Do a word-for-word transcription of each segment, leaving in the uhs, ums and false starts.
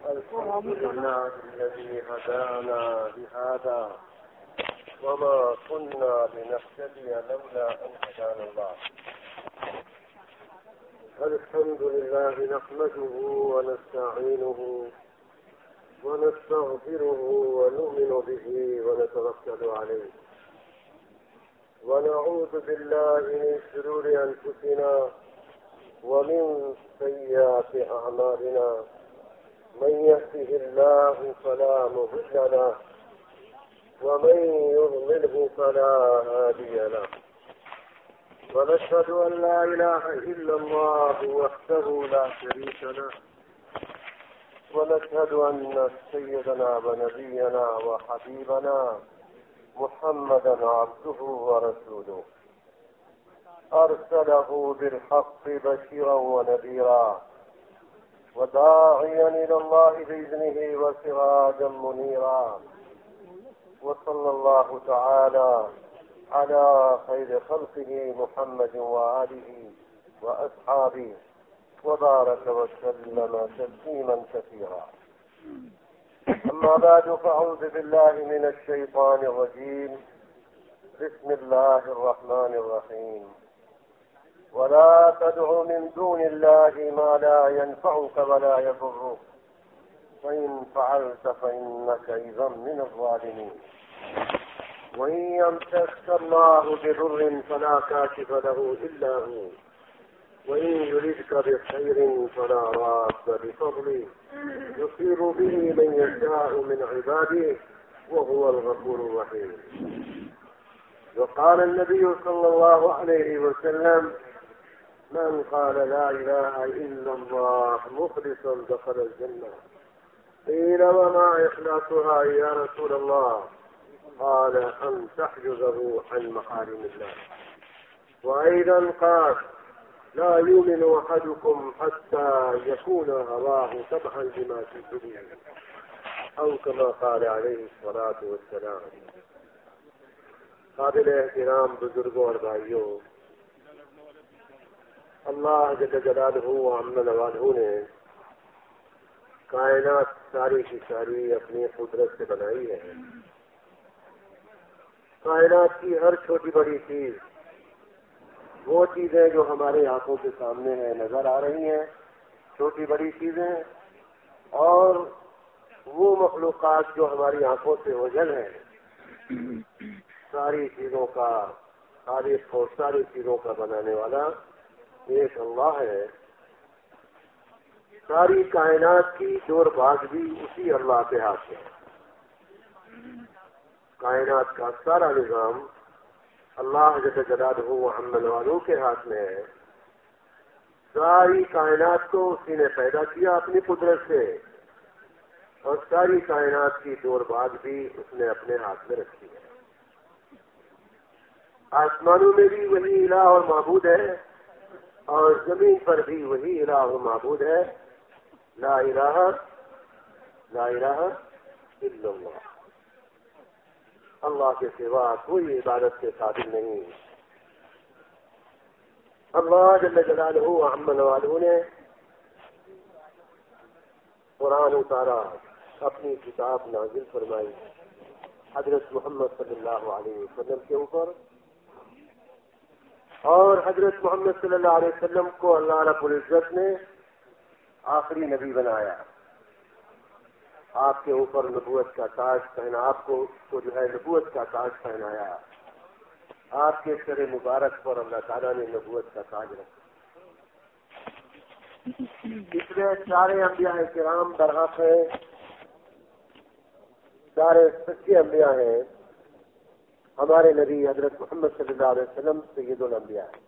الحمد لله الذي هدانا لهذا وما كنا لنهتدي لولا أن هدانا الله. الحمد لله نحمده ونستعينه ونستغفره ونؤمن به ونتوكل عليه ونعوذ بالله من شرور أنفسنا ومن سيئات أعمالنا. من يهده الله فلا مضل له ومن يضلله فلا هادي له. ونشهد أن لا إله إلا الله وحده لا شريك له ونشهد أن سيدنا ونبينا وحبيبنا محمدا عبده ورسوله أرسله بالحق بشيرا ونذيرا وداعيا إلى الله بإذنه وسراجا منيرا. وصلى الله تعالى على خير خلقه محمد وآله وأصحابه وبارك وسلم تسليما كثيرا. أما بعد فأعوذ بالله من الشيطان الرجيم. بسم الله الرحمن الرحيم. ولا تدع من دون الله ما لا ينفعك ولا يضرك فإن فعلت فإنك إذا من الظالمين. وإن يمسسك الله بضر فلا كاشف له إلا هو وإن يردك بخير فلا راد بفضله يصيب به من يشاء من عباده وهو الغفور الرحيم. وقال النبي صلى الله عليه وسلم: من قال لا إله إلا الله مخلصا دخل الجنة. قيل: وما إخلاصها يا رسول الله؟ قال: أن تحجزه عن محارم الله. وأيضا قال: لا يؤمن أحدكم حتى يكون هواه تبعا لما في الدنيا، أو كما قال عليه الصلاة والسلام. قابل احترام بزرگوں اور بھائیوں، اللہ جل جلالہ و عم نوالہ نے کائنات ساری کی ساری اپنی قدرت سے بنائی ہے. کائنات کی ہر چھوٹی بڑی چیز، وہ چیزیں جو ہمارے آنکھوں کے سامنے ہیں، نظر آ رہی ہیں، چھوٹی بڑی چیزیں، اور وہ مخلوقات جو ہماری آنکھوں سے اوجھل ہیں، ساری چیزوں کا خالق اور ساری چیزوں کا بنانے والا ایک اللہ ہے. ساری کائنات کی دور باز بھی اسی اللہ کے ہاتھ میں ہے. کائنات کا سارا نظام اللہ جل جلالہ و عم والوں کے ہاتھ میں ہے. ساری کائنات کو اسی نے پیدا کیا اپنی قدرت سے، اور ساری کائنات کی دور باز بھی اس نے اپنے ہاتھ میں رکھی ہے. آسمانوں میں بھی وہی الہ اور معبود ہے، اور زمین پر بھی وہی الہ اور معبود ہے. لا الہ لا الہ الا اللہ. اللہ کے سوا کوئی عبادت کے قابل نہیں. اللہ جل جلالہ و عم نوالہ نے قرآن اتارا، اپنی کتاب نازل فرمائی حضرت محمد صلی اللہ علیہ وسلم کے اوپر، اور حضرت محمد صلی اللہ علیہ وسلم کو اللہ رب العزت نے آخری نبی بنایا. آپ کے اوپر نبوت کا تاج پہنا، آپ کو جو ہے نبوت کا تاج پہنایا. آپ کے سر مبارک پر اللہ تعالیٰ نے نبوت کا تاج رکھا. پچھلے سارے انبیاء کرام برحق ہیں، سارے سچے انبیاء ہیں. ہمارے نبی حضرت محمد صلی اللہ علیہ وسلم سید الانبیاء ہیں.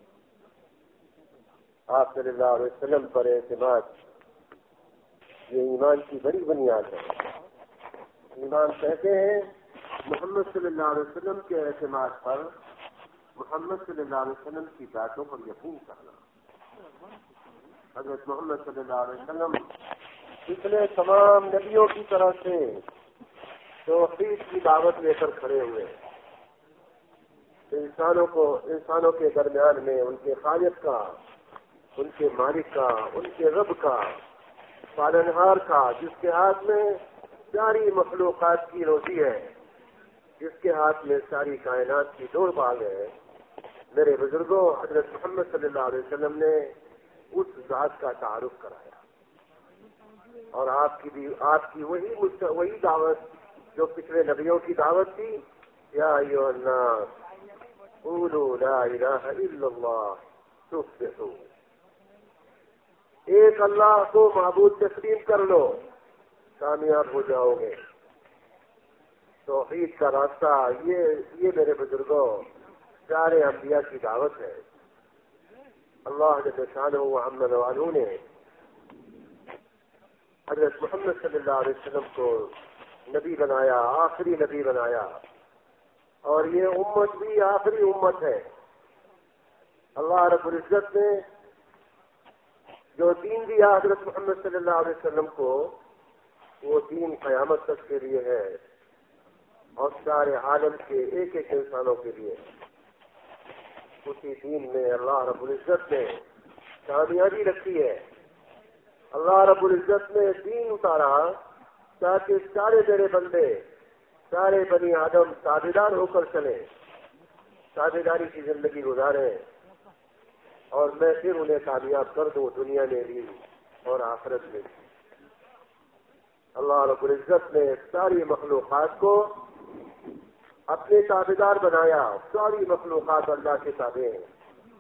آپ صلی اللہ علیہ وسلم پر اعتماد یہ ایمان کی بڑی بنیاد ہے. ایمان کہتے ہیں محمد صلی اللہ علیہ وسلم کے اعتماد پر محمد صلی اللہ علیہ وسلم کی باتوں پر یقین کرنا. حضرت محمد صلی اللہ علیہ وسلم پچھلے تمام نبیوں کی طرف سے توحید کی دعوت لے کر کھڑے ہوئے. انسانوں کو انسانوں کے درمیان میں ان کے خالق کا، ان کے مالک کا، ان کے رب کا پالنہار کا، جس کے ہاتھ میں ساری مخلوقات کی روزی ہے، جس کے ہاتھ میں ساری کائنات کی دوڑ بھاگ ہے، میرے بزرگوں حضرت محمد صلی اللہ علیہ وسلم نے اس ذات کا تعارف کرایا، اور آپ کی بھی آپ کی وہی وہی دعوت جو پچھلے نبیوں کی دعوت تھی، یا ایھا الناس قولوا لا الہ الا اللہ تفلحوا، ایک اللہ کو معبود تسلیم کر لو، کامیاب ہو جاؤ گے۔ توحید کا راستہ یہ یہ میرے بزرگوں سارے انبیاء کی دعوت ہے۔ اللہ جل شانہ و عم نوالہ نے حضرت محمد صلی اللہ علیہ وسلم کو نبی بنایا، آخری نبی بنایا، اور یہ امت بھی آخری امت ہے۔ اللہ رب العزت نے جو دین دیا حضرت محمد صلی اللہ علیہ وسلم کو، وہ دین قیامت تک کے لیے ہے اور سارے عالم کے ایک ایک انسانوں کے لیے۔ اسی دین میں اللہ رب العزت نے کامیابی رکھی ہے۔ اللہ رب العزت نے دین اتارا تاکہ سارے میرے بندے، سارے بنی آدم تابعدار ہو کر چلے، تابعداری کی زندگی گزاریں، اور میں پھر انہیں کامیاب کر دوں دنیا میں بھی اور آخرت میں بھی۔ اللہ رب العزت نے ساری مخلوقات کو اپنے تابعدار بنایا، ساری مخلوقات اللہ کے تابع ہیں۔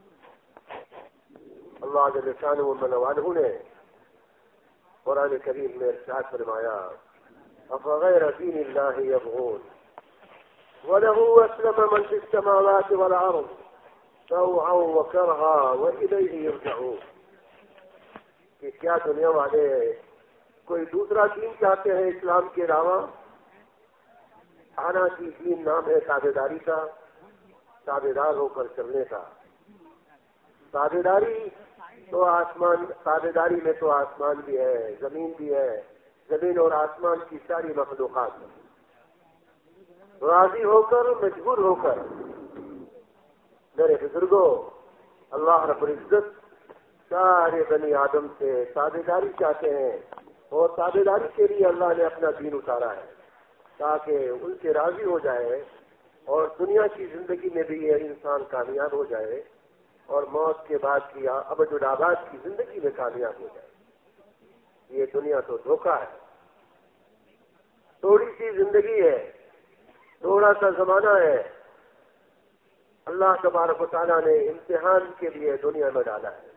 اللہ جل شانہ و منوالہ نے قرآن کریم میں ارشاد فرمایا، افغیر دین اللہ یبغون وله اسلم من فی السماوات والارض طوعا وکرہا والیہ یرجعون، کہ کیا دنیا والے کوئی دوسرا دین چاہتے ہیں اسلام کے علاوہ؟ آنا کی دین نام ہے تابعداری کا، تابعدار ہو کر چلنے کا۔ تابعداری تو آسمان، تابعداری میں تو آسمان بھی ہے، زمین بھی ہے، زمین اور آسمان کی ساری مخلوقات راضی ہو کر، مجبور ہو کر۔ میرے بزرگوں، اللہ رب العزت سارے بنی آدم سے تابعداری چاہتے ہیں، اور تابعداری کے لیے اللہ نے اپنا دین اتارا ہے تاکہ ان سے راضی ہو جائے، اور دنیا کی زندگی میں بھی یہ انسان کامیاب ہو جائے، اور موت کے بعد کی ابد الآباد کی زندگی میں کامیاب ہو جائے۔ یہ دنیا تو دھوکہ ہے، تھوڑی سی زندگی ہے، تھوڑا سا زمانہ ہے، اللہ تبارک و تعالیٰ نے امتحان کے لیے دنیا میں ڈالا ہے۔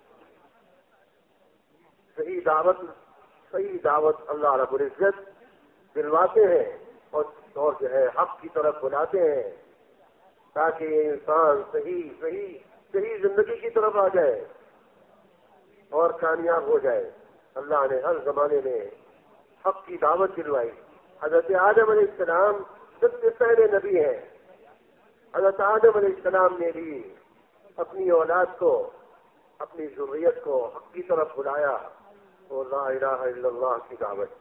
صحیح دعوت صحیح دعوت اللہ رب العزت دلواتے ہیں، اور اور جو ہے حق کی طرف بلاتے ہیں، تاکہ یہ انسان صحیح صحیح صحیح زندگی کی طرف آ جائے اور کامیاب ہو جائے۔ اللہ نے ہر زمانے میں حق کی دعوت دلوائی۔ حضرت آدم علیہ السلام سب سے پہلے نبی ہیں۔ حضرت آدم علیہ السلام نے بھی اپنی اولاد کو، اپنی ذریت کو حق کی طرف بلایا، اور لا الہ الا اللہ کی دعوت۔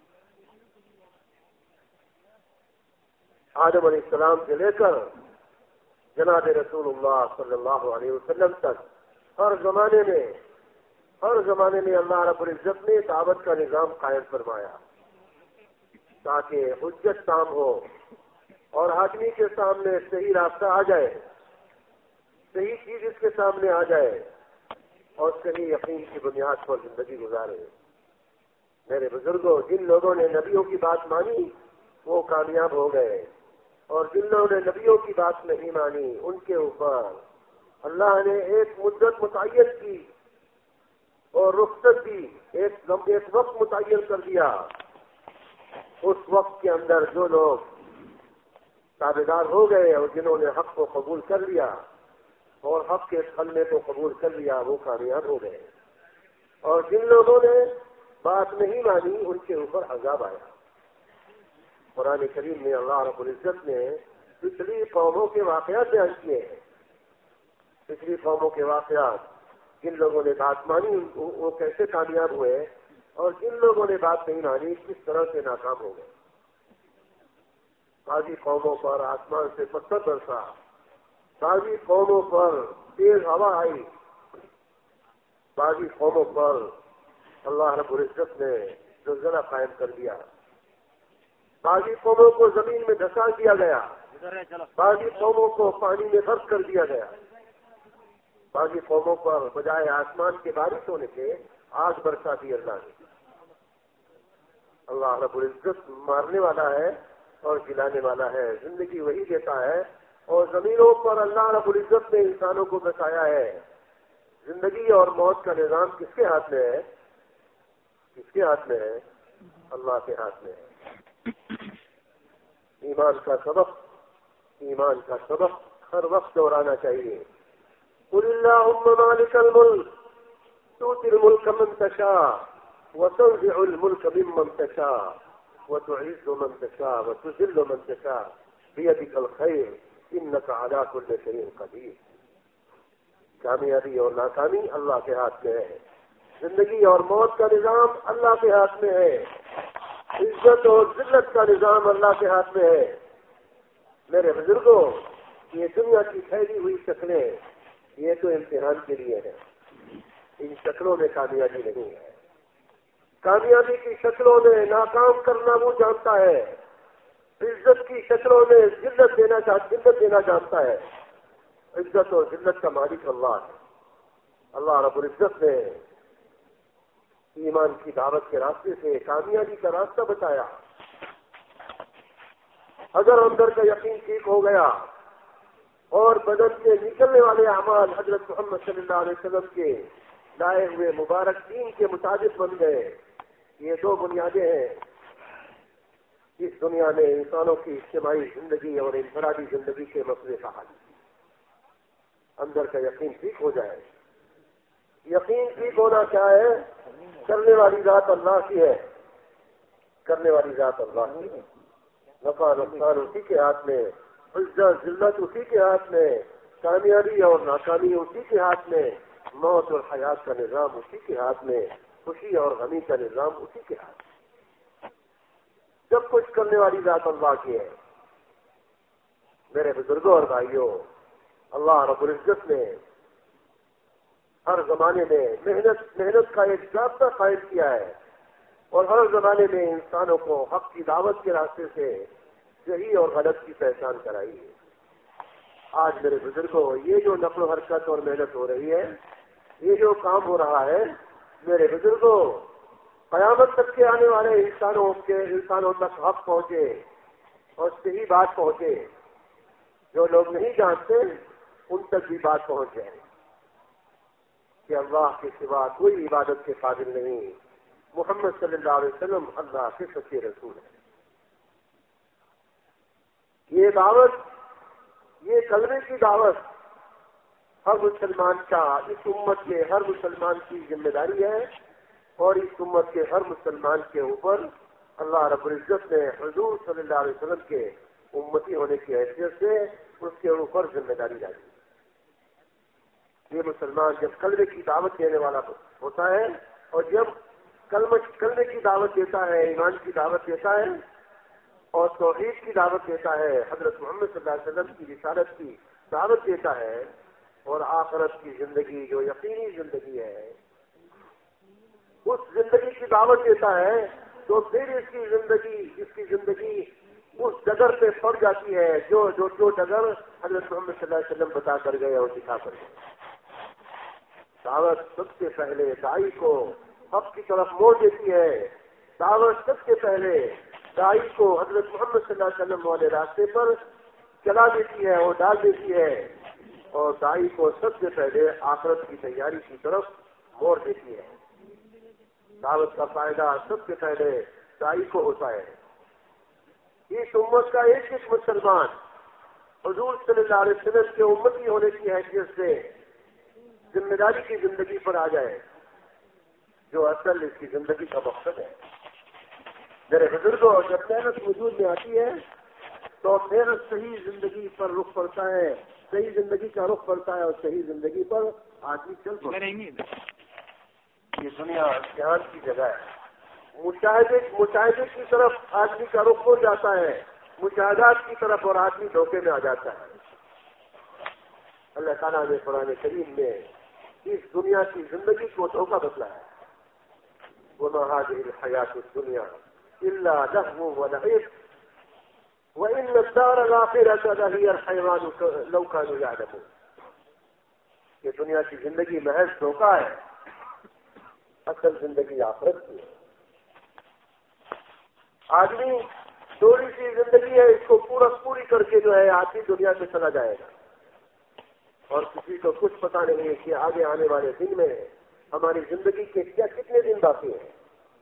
آدم علیہ السلام سے لے کر جناب رسول اللہ صلی اللہ علیہ وسلم تک ہر زمانے میں ہر زمانے میں اللہ رب العزت نے دعوت کا نظام قائم فرمایا، تاکہ حجت تام ہو اور آدمی کے سامنے صحیح راستہ آ جائے، صحیح چیز اس کے سامنے آ جائے، اور صحیح یقین کی بنیاد پر زندگی گزارے۔ میرے بزرگوں، جن لوگوں نے نبیوں کی بات مانی وہ کامیاب ہو گئے، اور جن لوگوں نے نبیوں کی بات نہیں مانی ان کے اوپر اللہ نے ایک مدت متعین کی اور رخصت دی، ایک ایک وقت متعین کر دیا۔ اس وقت کے اندر جو لوگ تابعدار ہو گئے اور جنہوں نے حق کو قبول کر لیا اور حق کے کلمے کو قبول کر لیا، وہ کامیاب ہو گئے، اور جن لوگوں نے بات نہیں مانی ان کے اوپر عذاب آیا۔ قرآن کریم میں اللہ رب العزت نے پچھلی قوموں کے واقعات بیان کیے ہیں، پچھلی قوموں کے واقعات، جن لوگوں نے بات مانی وہ کیسے کامیاب ہوئے، اور جن لوگوں نے بات نہیں مانی کس طرح سے ناکام ہو گئے۔ بعضی قوموں پر آسمان سے پتھر برسا، بعضی قوموں پر تیز ہوا آئی، بعضی قوموں پر اللہ رب العزت نے زلزلہ قائم کر دیا، باقی قوموں کو زمین میں دھسا دیا گیا، باقی قوموں کو پانی میں غرق کر دیا گیا، باقی قوموں پر بجائے آسمان کے بارش ہونے کے آگ برسا دی اللہ نے۔ اللہ رب العزت مارنے والا ہے اور جلانے والا ہے، زندگی وہی دیتا ہے، اور زمینوں پر اللہ رب العزت نے انسانوں کو بسایا ہے۔ زندگی اور موت کا نظام کس کے ہاتھ میں ہے؟ کس کے ہاتھ میں ہے؟ اللہ کے ہاتھ میں ہے۔ ایمان کا سبق ایمان کا سبق ہر وقت دہرانا چاہیے۔ قل اللہم مالک الملک تؤتی الملک من تشاء وتنزع الملک ممن تشاء وتعز من تشاء وتذل من تشاء بیدک الخیر انک علی کل شیء قدیر۔ کامیابی اور ناکامی اللہ کے ہاتھ میں ہے، زندگی اور موت کا نظام اللہ کے ہاتھ میں ہے، عزت اور ذلت کا نظام اللہ کے ہاتھ میں ہے۔ میرے بزرگوں، یہ دنیا کی پھیلی ہوئی شکلیں یہ تو امتحان کے لیے ہے، ان شکلوں میں کامیابی نہیں ہے۔ کامیابی کی شکلوں میں ناکام کرنا وہ جانتا ہے، عزت کی شکلوں میں ذلت دینا ذلت دینا جانتا ہے۔ عزت اور ذلت کا مالک اللہ ہے۔ اللہ رب العزت نے ایمان کی دعوت کے راستے سے کامیابی کا راستہ بتایا۔ اگر اندر کا یقین ٹھیک ہو گیا اور بدن سے نکلنے والے اعمال حضرت محمد صلی اللہ علیہ وسلم کے لائے ہوئے مبارک دین کے مطابق بن گئے، یہ دو بنیادیں ہیں اس دنیا میں انسانوں کی اجتماعی زندگی اور انفرادی زندگی کے مسئلے کا حل۔ اندر کا یقین ٹھیک ہو جائے۔ یقین ٹھیک ہونا کیا ہے؟ کرنے والی ذات اللہ کی ہے، کرنے والی ذات اللہ کی ہے، نفع نقصان اسی کے ہاتھ میں، عزت ذلت اسی کے ہاتھ میں، کامیابی اور ناکامی اسی کے ہاتھ میں، موت اور حیات کا نظام اسی کے ہاتھ میں، خوشی اور غمی کا نظام اسی کے ہاتھ میں۔ سب کچھ کرنے والی ذات اللہ کی ہے۔ میرے بزرگوں اور بھائیوں، اللہ رب العزت نے ہر زمانے میں محنت محنت کا ایک ضابطہ قائم کیا ہے، اور ہر زمانے میں انسانوں کو حق کی دعوت کے راستے سے صحیح اور غلط کی پہچان کرائی ہے۔ آج میرے بزرگوں، یہ جو نقل و حرکت اور محنت ہو رہی ہے، یہ جو کام ہو رہا ہے، میرے بزرگوں، قیامت تک کے آنے والے انسانوں کے انسانوں تک حق پہنچے اور صحیح بات پہنچے۔ جو لوگ نہیں جانتے ان تک بھی بات پہنچ جائے کہ اللہ کے سوا کوئی عبادت کے قابل نہیں، محمد صلی اللہ علیہ وسلم اللہ کے سچے رسول ہیں۔ یہ دعوت، یہ کلمے کی دعوت ہر مسلمان کا، اس امت کے ہر مسلمان کی ذمہ داری ہے، اور اس امت کے ہر مسلمان کے اوپر اللہ رب العزت نے حضور صلی اللہ علیہ وسلم کے امتی ہونے کی حیثیت سے اس کے اوپر ذمہ داری ڈالی۔ یہ مسلمان جب کلمے کی دعوت دینے والا ہوتا ہے، اور جب کلمہ کلمے کی دعوت دیتا ہے، ایمان کی دعوت دیتا ہے اور توحید کی دعوت دیتا ہے، حضرت محمد صلی اللہ علیہ وسلم کی رسالت کی دعوت دیتا ہے، اور آخرت کی زندگی جو یقینی زندگی ہے اس زندگی کی دعوت دیتا ہے، تو پھر اس کی زندگی اس کی زندگی اس ڈگر پہ پڑ جاتی ہے جو جو جو ڈگر حضرت محمد صلی اللہ علیہ وسلم بتا کر گئے اور دکھا کر گئے۔ دعوت سب سے پہلے دائی کو حق کی طرف موڑ دیتی ہے، دعوت سب سے پہلے دائی کو حضرت محمد صلی اللہ علیہ وسلم والے راستے پر چلا دیتی ہے اور ڈال دیتی ہے، اور دائی کو سب سے پہلے آخرت کی تیاری کی طرف موڑ دیتی ہے۔ دعوت کا فائدہ سب سے پہلے دائی کو ہوتا ہے۔ اس امت کا ایک ایک مسلمان حضور صلی اللہ علیہ وسلم کے امتی ہونے کی حیثیت سے ذمہ داری کی زندگی پر آ جائے، جو اصل اس کی زندگی کا مقصد ہے۔ میرے بزرگوں، جب محنت وجود میں آتی ہے تو پھر صحیح زندگی پر رخ پڑتا ہے، صحیح زندگی کا رخ پڑتا ہے، اور صحیح زندگی پر آدمی چل پڑتا ہے۔ یہ دنیا امتحان کی جگہ ہے۔ مشاہدے مشاہدے کی طرف آدمی کا رخ ہو جاتا ہے، مشاہدات کی طرف، اور آدمی دھوکے میں آ جاتا ہے۔ اللہ تعالیٰ نے قرآن کریم میں اس دنیا کی زندگی کو دھوکہ بتلایا ہے۔ وما هذه الحياة الدنيا إلا لهو ولعب وإن الدار الآخرة لهي الحيوان لو كانوا يعلمون. یہ دنیا کی زندگی محض دھوکہ ہے، اصل زندگی آخرت کی ہے. آدمی تھوڑی سی زندگی ہے، اس کو پورا پوری کر کے جو ہے آدمی دنیا سے چلا جائے گا، اور کسی کو کچھ پتا نہیں ہے کہ آگے آنے والے دن میں ہماری زندگی کے کیا کتنے دن باقی ہیں.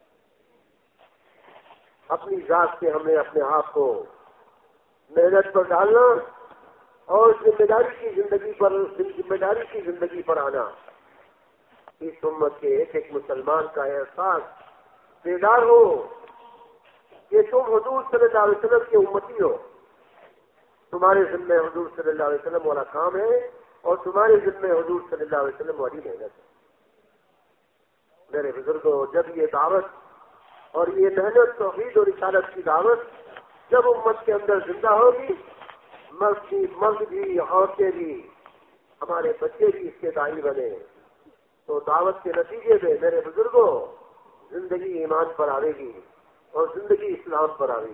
اپنی ذات سے ہم نے اپنے آپ کو محنت پر ڈالنا اور ذمہ داری کی زندگی پر ذمہ داری کی زندگی پر آنا. اس امت کے ایک ایک مسلمان کا احساس بیدار ہو کہ تم حضور صلی اللہ علیہ وسلم کے امتی ہو، تمہارے ذمہ حضور صلی اللہ علیہ وسلم والا کام ہے اور تمہارے ذمہ حضور صلی اللہ علیہ وسلم والی محنت ہے. میرے بزرگوں، جب یہ دعوت اور یہ محنت توحید اور رسالت کی دعوت جب امت کے اندر زندہ ہوگی، مرد بھی مرد بھی عورتیں بھی ہمارے بچے بھی اس کے داعی بنے، تو دعوت کے نتیجے میں میرے بزرگوں زندگی ایمان پر آئے گی اور زندگی اسلام پر آئے گی.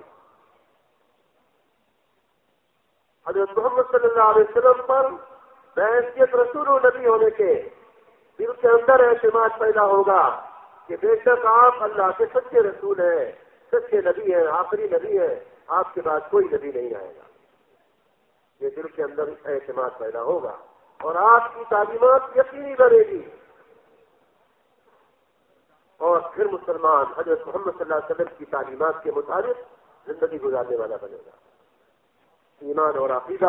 حضرت محمد صلی اللہ علیہ وسلم پر بحیثیت رسول و نبی ہونے کے دل کے اندر اعتماد پیدا ہوگا کہ بے شک آپ اللہ کے سچے رسول ہیں، سچے نبی ہیں، آخری نبی ہیں، آپ کے بعد کوئی نبی نہیں آئے گا. یہ دل کے اندر اعتماد پیدا ہوگا اور آپ کی تعلیمات یقینی بنے گی، اور پھر مسلمان حضرت محمد صلی اللہ علیہ وسلم کی تعلیمات کے مطابق زندگی گزارنے والا بنے گا. ایمان اور عقیدہ،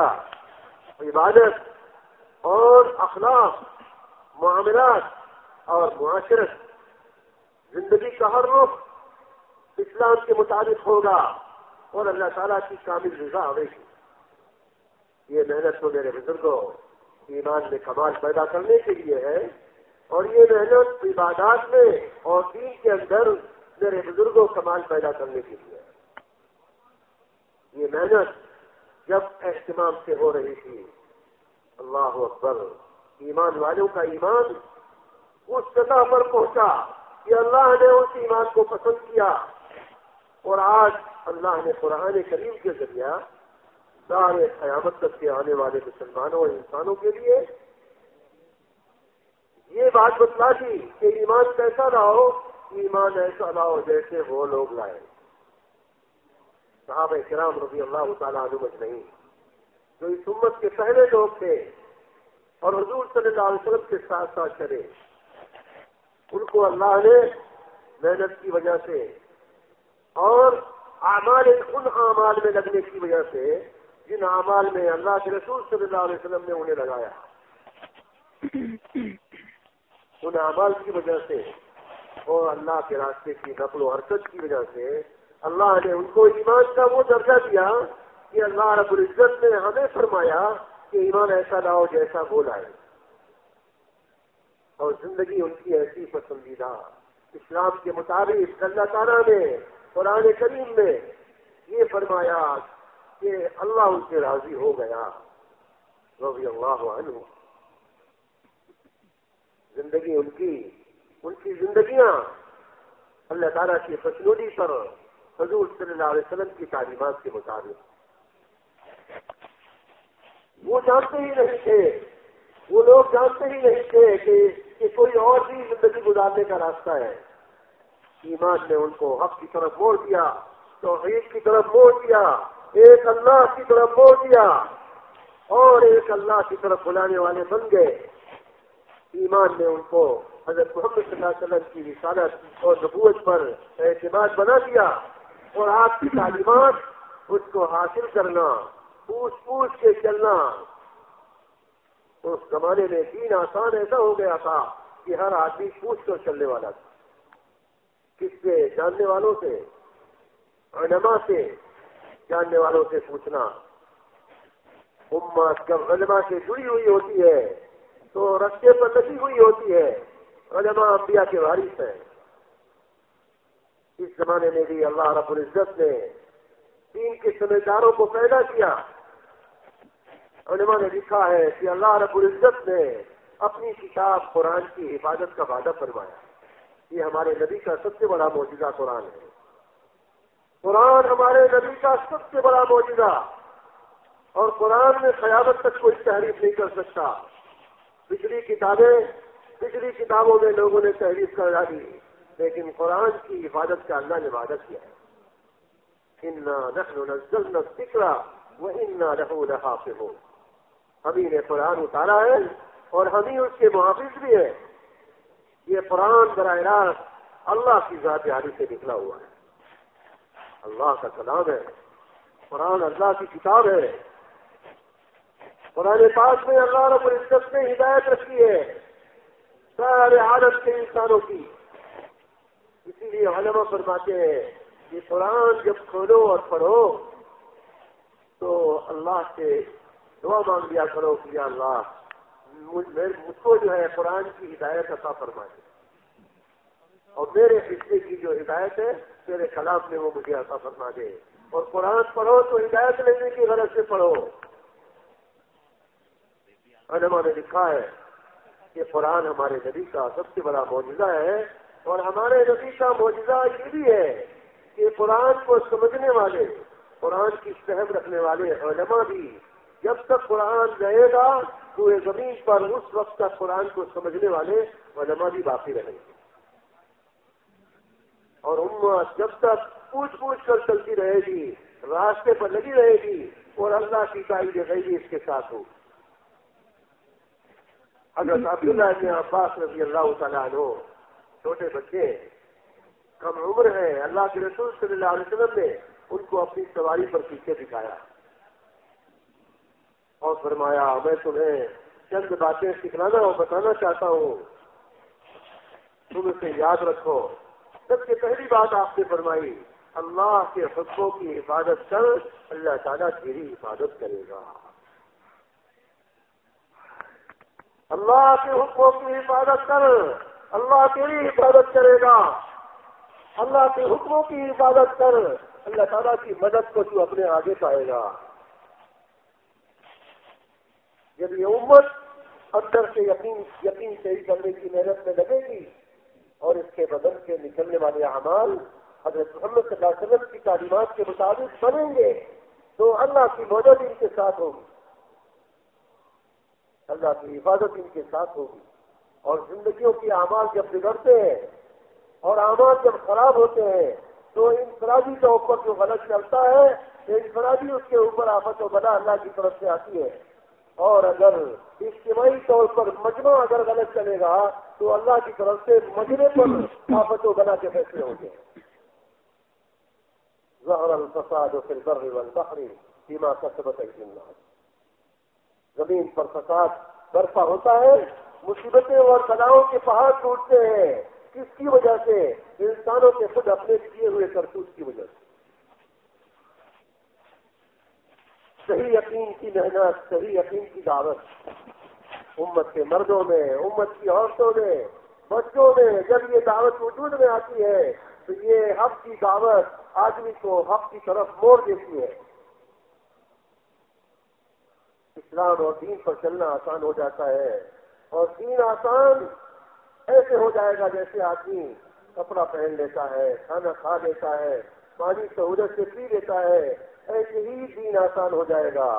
عبادت اور اخلاق، معاملات اور معاشرت، زندگی کا ہر رخ اسلام کے مطابق ہوگا اور اللہ تعالیٰ کی کامل رضا آئے گی. یہ محنت تو میرے بزرگوں ایمان میں کمال پیدا کرنے کے لیے ہے، اور یہ محنت عبادات میں اور دین کے اندر میرے بزرگوں کمال پیدا کرنے کے لیے ہے. یہ محنت جب اہتمام سے ہو رہی تھی، اللہ اکبر، ایمان والوں کا ایمان اس سطح پر پہنچا کہ اللہ نے اس ایمان کو پسند کیا، اور آج اللہ نے قرآن کریم کے ذریعہ سارے قیامت تک کے آنے والے مسلمانوں اور انسانوں کے لیے یہ بات بتلا دی کہ ایمان کیسا لاؤ، ایمان ایسا لاؤ جیسے وہ لوگ لائے. صحابہ کرام رضی اللہ تعالیٰ عنہم اجمعین جو اس امت کے پہلے لوگ تھے اور حضور صلی اللہ علیہ وسلم کے ساتھ ساتھ چلے، ان کو اللہ نے محنت کی وجہ سے اور اعمال ان اعمال میں لگنے کی وجہ سے جن اعمال میں اللہ کے رسول صلی اللہ علیہ وسلم نے انہیں لگایا، ان اعمال کی وجہ سے اور اللہ کے راستے کی نقل و حرکت کی وجہ سے اللہ نے ان کو ایمان کا وہ درجہ دیا کہ اللہ رب العزت نے ہمیں فرمایا کہ ایمان ایسا لاؤ جیسا وہ لائے، اور زندگی ان کی ایسی پسندیدہ اسلام کے مطابق اللہ تعالیٰ نے قرآن کریم میں یہ فرمایا کہ اللہ ان سے راضی ہو گیا رضی اللہ عنہ. زندگی ان کی ان کی زندگیاں اللہ تعالیٰ کی خوشنودی پر حضور صلی اللہ علیہ وسلم کی تعلیمات کے مطابق. وہ جانتے ہی نہیں تھے، وہ لوگ جانتے ہی نہیں تھے کہ, کہ کوئی اور بھی زندگی گزارنے کا راستہ ہے. ایمان نے ان کو حق کی طرف موڑ دیا، توحید کی طرف موڑ دیا، ایک اللہ کی طرف موڑ دیا اور ایک اللہ کی طرف بلانے والے بن گئے. ایمان نے ان کو حضرت محمد صلی اللہ علیہ وسلم کی رسالت اور نبوت پر اعتماد بنا دیا، اور آپ کی تعلیمات اس کو حاصل کرنا، پوچھ پوچھ کے چلنا. اس زمانے میں دین آسان ایسا ہو گیا تھا کہ ہر آدمی پوچھ کر چلنے والا تھا. کس سے؟ جاننے والوں سے، علماء سے، جاننے والوں سے پوچھنا. امت جب علماء سے جڑی ہوئی ہوتی ہے تو رستے پر لگی ہوئی ہوتی ہے. علماء انبیاء کے وارث ہیں. اس زمانے میں بھی اللہ رب العزت نے دین کے سمجھداروں کو پیدا کیا. علماء نے لکھا ہے کہ اللہ رب العزت نے اپنی کتاب قرآن کی حفاظت کا وعدہ فرمایا. یہ ہمارے نبی کا سب سے بڑا معجزہ قرآن ہے. قرآن ہمارے نبی کا سب سے بڑا معجزہ، اور قرآن میں قیامت تک کوئی تحریف نہیں کر سکتا. پچھلی کتابیں پچھلی کتابوں میں لوگوں نے تحریف کر ڈالی، لیکن قرآن کی حفاظت کا اللہ نے وعدہ کیا ہے. انا نحن نزلنا الذکر وانا لہ لحافظون. ہم ہی نے قرآن اتارا ہے اور ہم ہی اس کے محافظ بھی ہیں. یہ قرآن براہ راست اللہ کی ذات عالی سے نکلا ہوا ہے، اللہ کا کلام ہے. قرآن اللہ کی کتاب ہے. قرآن پاک میں اللہ رب العزت نے ہدایت رکھی ہے سارے عالم کے انسانوں کی. اسی لیے علماء فرماتے ہیں کہ قرآن جب کھولو اور پڑھو تو اللہ سے دعا مانگ لیا کرو کہ یا اللہ مجھ کو جو ہے قرآن کی ہدایت عطا فرما دے، اور میرے حصے کی جو ہدایت ہے میرے کلام میں وہ مجھے عطا فرما دے. اور قرآن پڑھو تو ہدایت لینے کی غرض سے پڑھو. علماء نے لکھا ہے کہ قرآن ہمارے نبی کا سب سے بڑا معجزہ ہے، اور ہمارے نبی کا معجزہ یہ بھی ہے کہ قرآن کو سمجھنے والے، قرآن کی فہم رکھنے والے علماء بھی جب تک قرآن رہے گا تو یہ زمین پر اس وقت تک قرآن کو سمجھنے والے علماء بھی باقی رہیں گے. اور امت جب تک پوچھ پوچھ کر چلتی رہے گی، راستے پر لگی رہے گی، اور اللہ کی تائید غیبی اس کے ساتھ ہو. حضرت عبداللہ بن عباس رضی اللہ تعالیٰ عنہ چھوٹے بچے کم عمر ہیں، اللہ کے رسول صلی اللہ علیہ وسلم نے ان کو اپنی سواری پر پیچھے دکھایا اور فرمایا میں تمہیں چند باتیں سکھلانا اور بتانا چاہتا ہوں، تم اسے یاد رکھو. سب سے پہلی بات آپ نے فرمائی اللہ کے حقوق کی حفاظت کر، اللہ تعالیٰ تیری حفاظت کرے گا. اللہ کے حقوق کی حفاظت کر، اللہ تیری حفاظت کرے گا. اللہ کے حکموں کی حفاظت کر، اللہ تعالیٰ کی مدد کو تو اپنے آگے پائے گا. جب یہ امت اندر سے یقین یقین صحیح کرنے کی محنت میں لگے گی اور اس کے بدن سے نکلنے والے اعمال حضرت محمد صلی اللہ علیہ وسلم کی تعلیمات کے مطابق بنیں گے تو اللہ کی مدد ان کے ساتھ ہوگی، اللہ کی حفاظت ان کے ساتھ ہوگی. اور زندگیوں کے اعمال جب بگڑتے ہیں اور اعمال جب خراب ہوتے ہیں تو انفرادی کے اوپر جو غلط چلتا ہے انفرادی اس کے اوپر آفت و بلا اللہ کی طرف سے آتی ہے. اور اگر اجتماعی طور پر مجمع اگر غلط چلے گا تو اللہ کی طرف سے مجمع پر آفت و بلا کے فیصلے ہوتے ہیں. ظہر الفساد فی البر والبحر بما کسبت ایدی الناس. زمین پر فساد برپا ہوتا ہے، مصیبتیں اور بلاؤں کے پہاڑ ٹوٹتے ہیں. کس کی وجہ سے؟ انسانوں کے خود اپنے کیے ہوئے کرتوت کی وجہ سے. صحیح یقین کی محنت، صحیح یقین کی دعوت امت کے مردوں میں، امت کی عورتوں میں، بچوں میں جب یہ دعوت وجود میں آتی ہے تو یہ حق کی دعوت آدمی کو حق کی طرف موڑ دیتی ہے. اسلام اور دین پر چلنا آسان ہو جاتا ہے، اور دین آسان ایسے ہو جائے گا جیسے آدمی کپڑا پہن لیتا ہے، کھانا کھا لیتا ہے، پانی سہولت سے پی لیتا ہے. ایسے ہی دین آسان ہو جائے گا.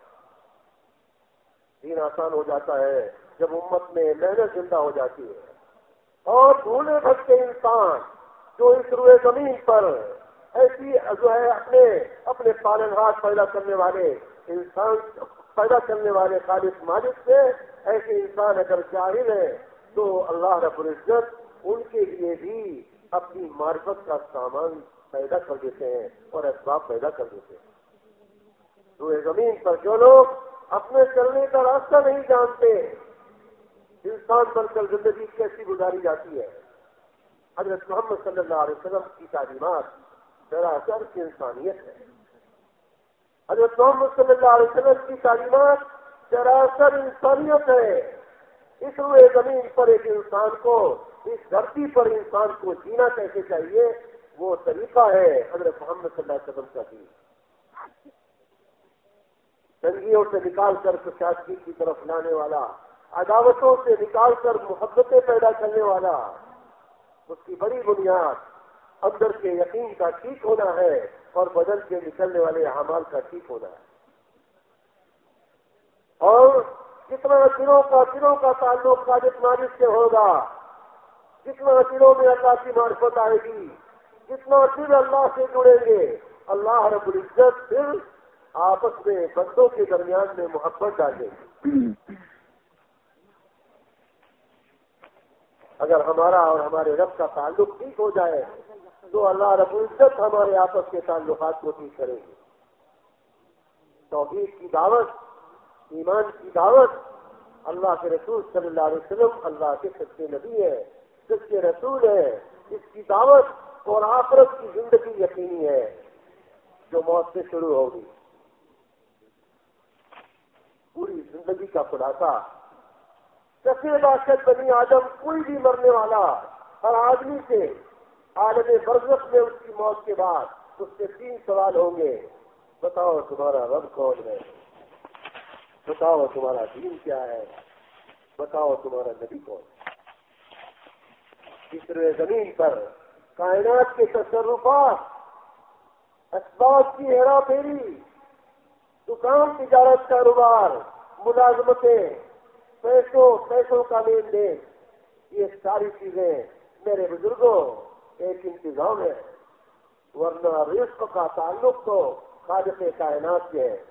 دین آسان ہو جاتا ہے جب امت میں محنت زندہ ہو جاتی ہے. اور بھولے بھٹکے انسان جو اس روئے زمین پر ایسی جو ہے اپنے اپنے پالن ہاتھ پیدا کرنے والے انسان پیدا کرنے والے خالق مالک سے ایسے انسان اگر جاہل ہے تو اللہ رب العزت ان کے لیے بھی اپنی معرفت کا سامان پیدا کر دیتے ہیں اور اسباب پیدا کر دیتے ہیں. روئے زمین پر جو لوگ اپنے چلنے کا راستہ نہیں جانتے، انسان بن کر زندگی کیسی گزاری جاتی ہے. حضرت محمد صلی اللہ علیہ وسلم کی تعلیمات سراسر کی انسانیت ہے. حضرت محمد صلی اللہ علیہ وسلم کی تعلیمات سراسر انسانیت ہے. اس روئے زمین پر ایک انسان کو، اس دھرتی پر انسان کو جینا کیسے چاہیے وہ طریقہ ہے حضرت محمد صلی اللہ علیہ وسلم کا دین. تنگیوں سے نکال کر کشادگی کی طرف لانے والا، عداوتوں سے نکال کر محبتیں پیدا کرنے والا، اس کی بڑی بنیاد اندر کے یقین کا ٹھیک ہونا ہے اور بدن سے نکلنے والے اعمال کا ٹھیک ہونا ہے. اور جتنا دلوں کا دلوں کا تعلق خالق مالک سے ہوگا، جتنا دلوں میں اللہ کی معرفت آئے گی، جتنا دل اللہ سے جڑیں گے، اللہ رب العزت پھر آپس میں بندوں کے درمیان میں محبت ڈالے گی. اگر ہمارا اور ہمارے رب کا تعلق ٹھیک ہو جائے تو اللہ رب العزت ہمارے آپس کے تعلقات کو ٹھیک کرے گی. توحید کی دعوت، ایمان کی دعوت، اللہ کے رسول صلی اللہ علیہ وسلم اللہ کے سچے نبی ہے، سچے رسول ہے. اس کی دعوت اور آخرت کی زندگی یقینی ہے جو موت سے شروع ہوگی. پوری زندگی کا خلاصہ سچے باشد بنی آدم، کوئی بھی مرنے والا ہر آدمی سے عالم برزخ میں اس کی موت کے بعد اس سے تین سوال ہوں گے. بتاؤ تمہارا رب کون ہے، بتاؤ تمہارا دین کیا ہے، بتاؤ تمہارا نبی کون ہے. تیسرے زمین پر کائنات کے تصرفات، اسباب کی ہیرا پھیری، دکان تجارت کاروبار، ملازمتیں، پیسوں پیسوں کا لین دین، یہ ساری چیزیں میرے بزرگوں ایک انتظام ہے. ورنہ رزق کا تعلق تو خالق کائنات سے ہے.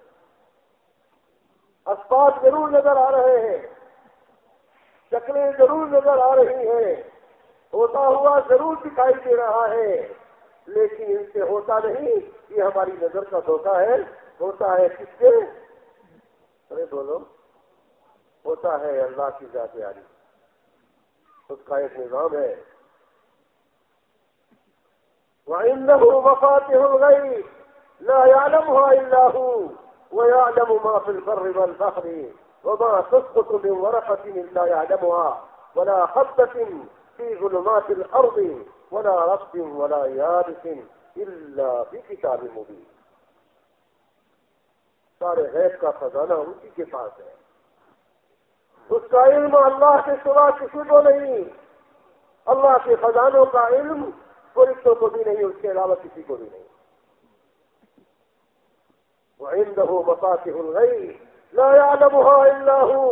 اسباب ضرور نظر آ رہے ہیں، شکلیں ضرور نظر آ رہی ہیں، ہوتا ہوا ضرور دکھائی دے رہا ہے، لیکن ان سے ہوتا نہیں. یہ ہماری نظر کا دھوکہ ہے. ہوتا ہے کس سے؟ ارے بولو. ہوتا ہے اللہ کی ذات عالی، اس کا ایک نظام ہے. وَإِنَّهُ مَفَاتِحُ الْغَيْبِ لَا يَعْلَمُهَا إِلَّا هُوَ وَيَعْلَمُ مَا فِي الْبَرِّ وَالْبَحْرِ وَمَا تَسْقُطُ مِنْ وَرَقَةٍ إِلَّا يَعْلَمُهَا وَلَا حَبَّةٍ فِي ظُلُمَاتِ الْأَرْضِ وَلَا رَطْبٍ وَلَا يَابِسٍ إِلَّا فِي كِتَابٍ مُبِينٍ. سارے غیب کا خزانہ اسی کے پاس ہے. اس کا علم اللہ کے سوا کسی کو نہیں. اللہ کے خزانوں کا علم فرشتوں کو بھی نہیں، اس کے علاوہ کسی کو بھی نہیں. وعنده مفاتح الغیب لا يعلمها الا هو.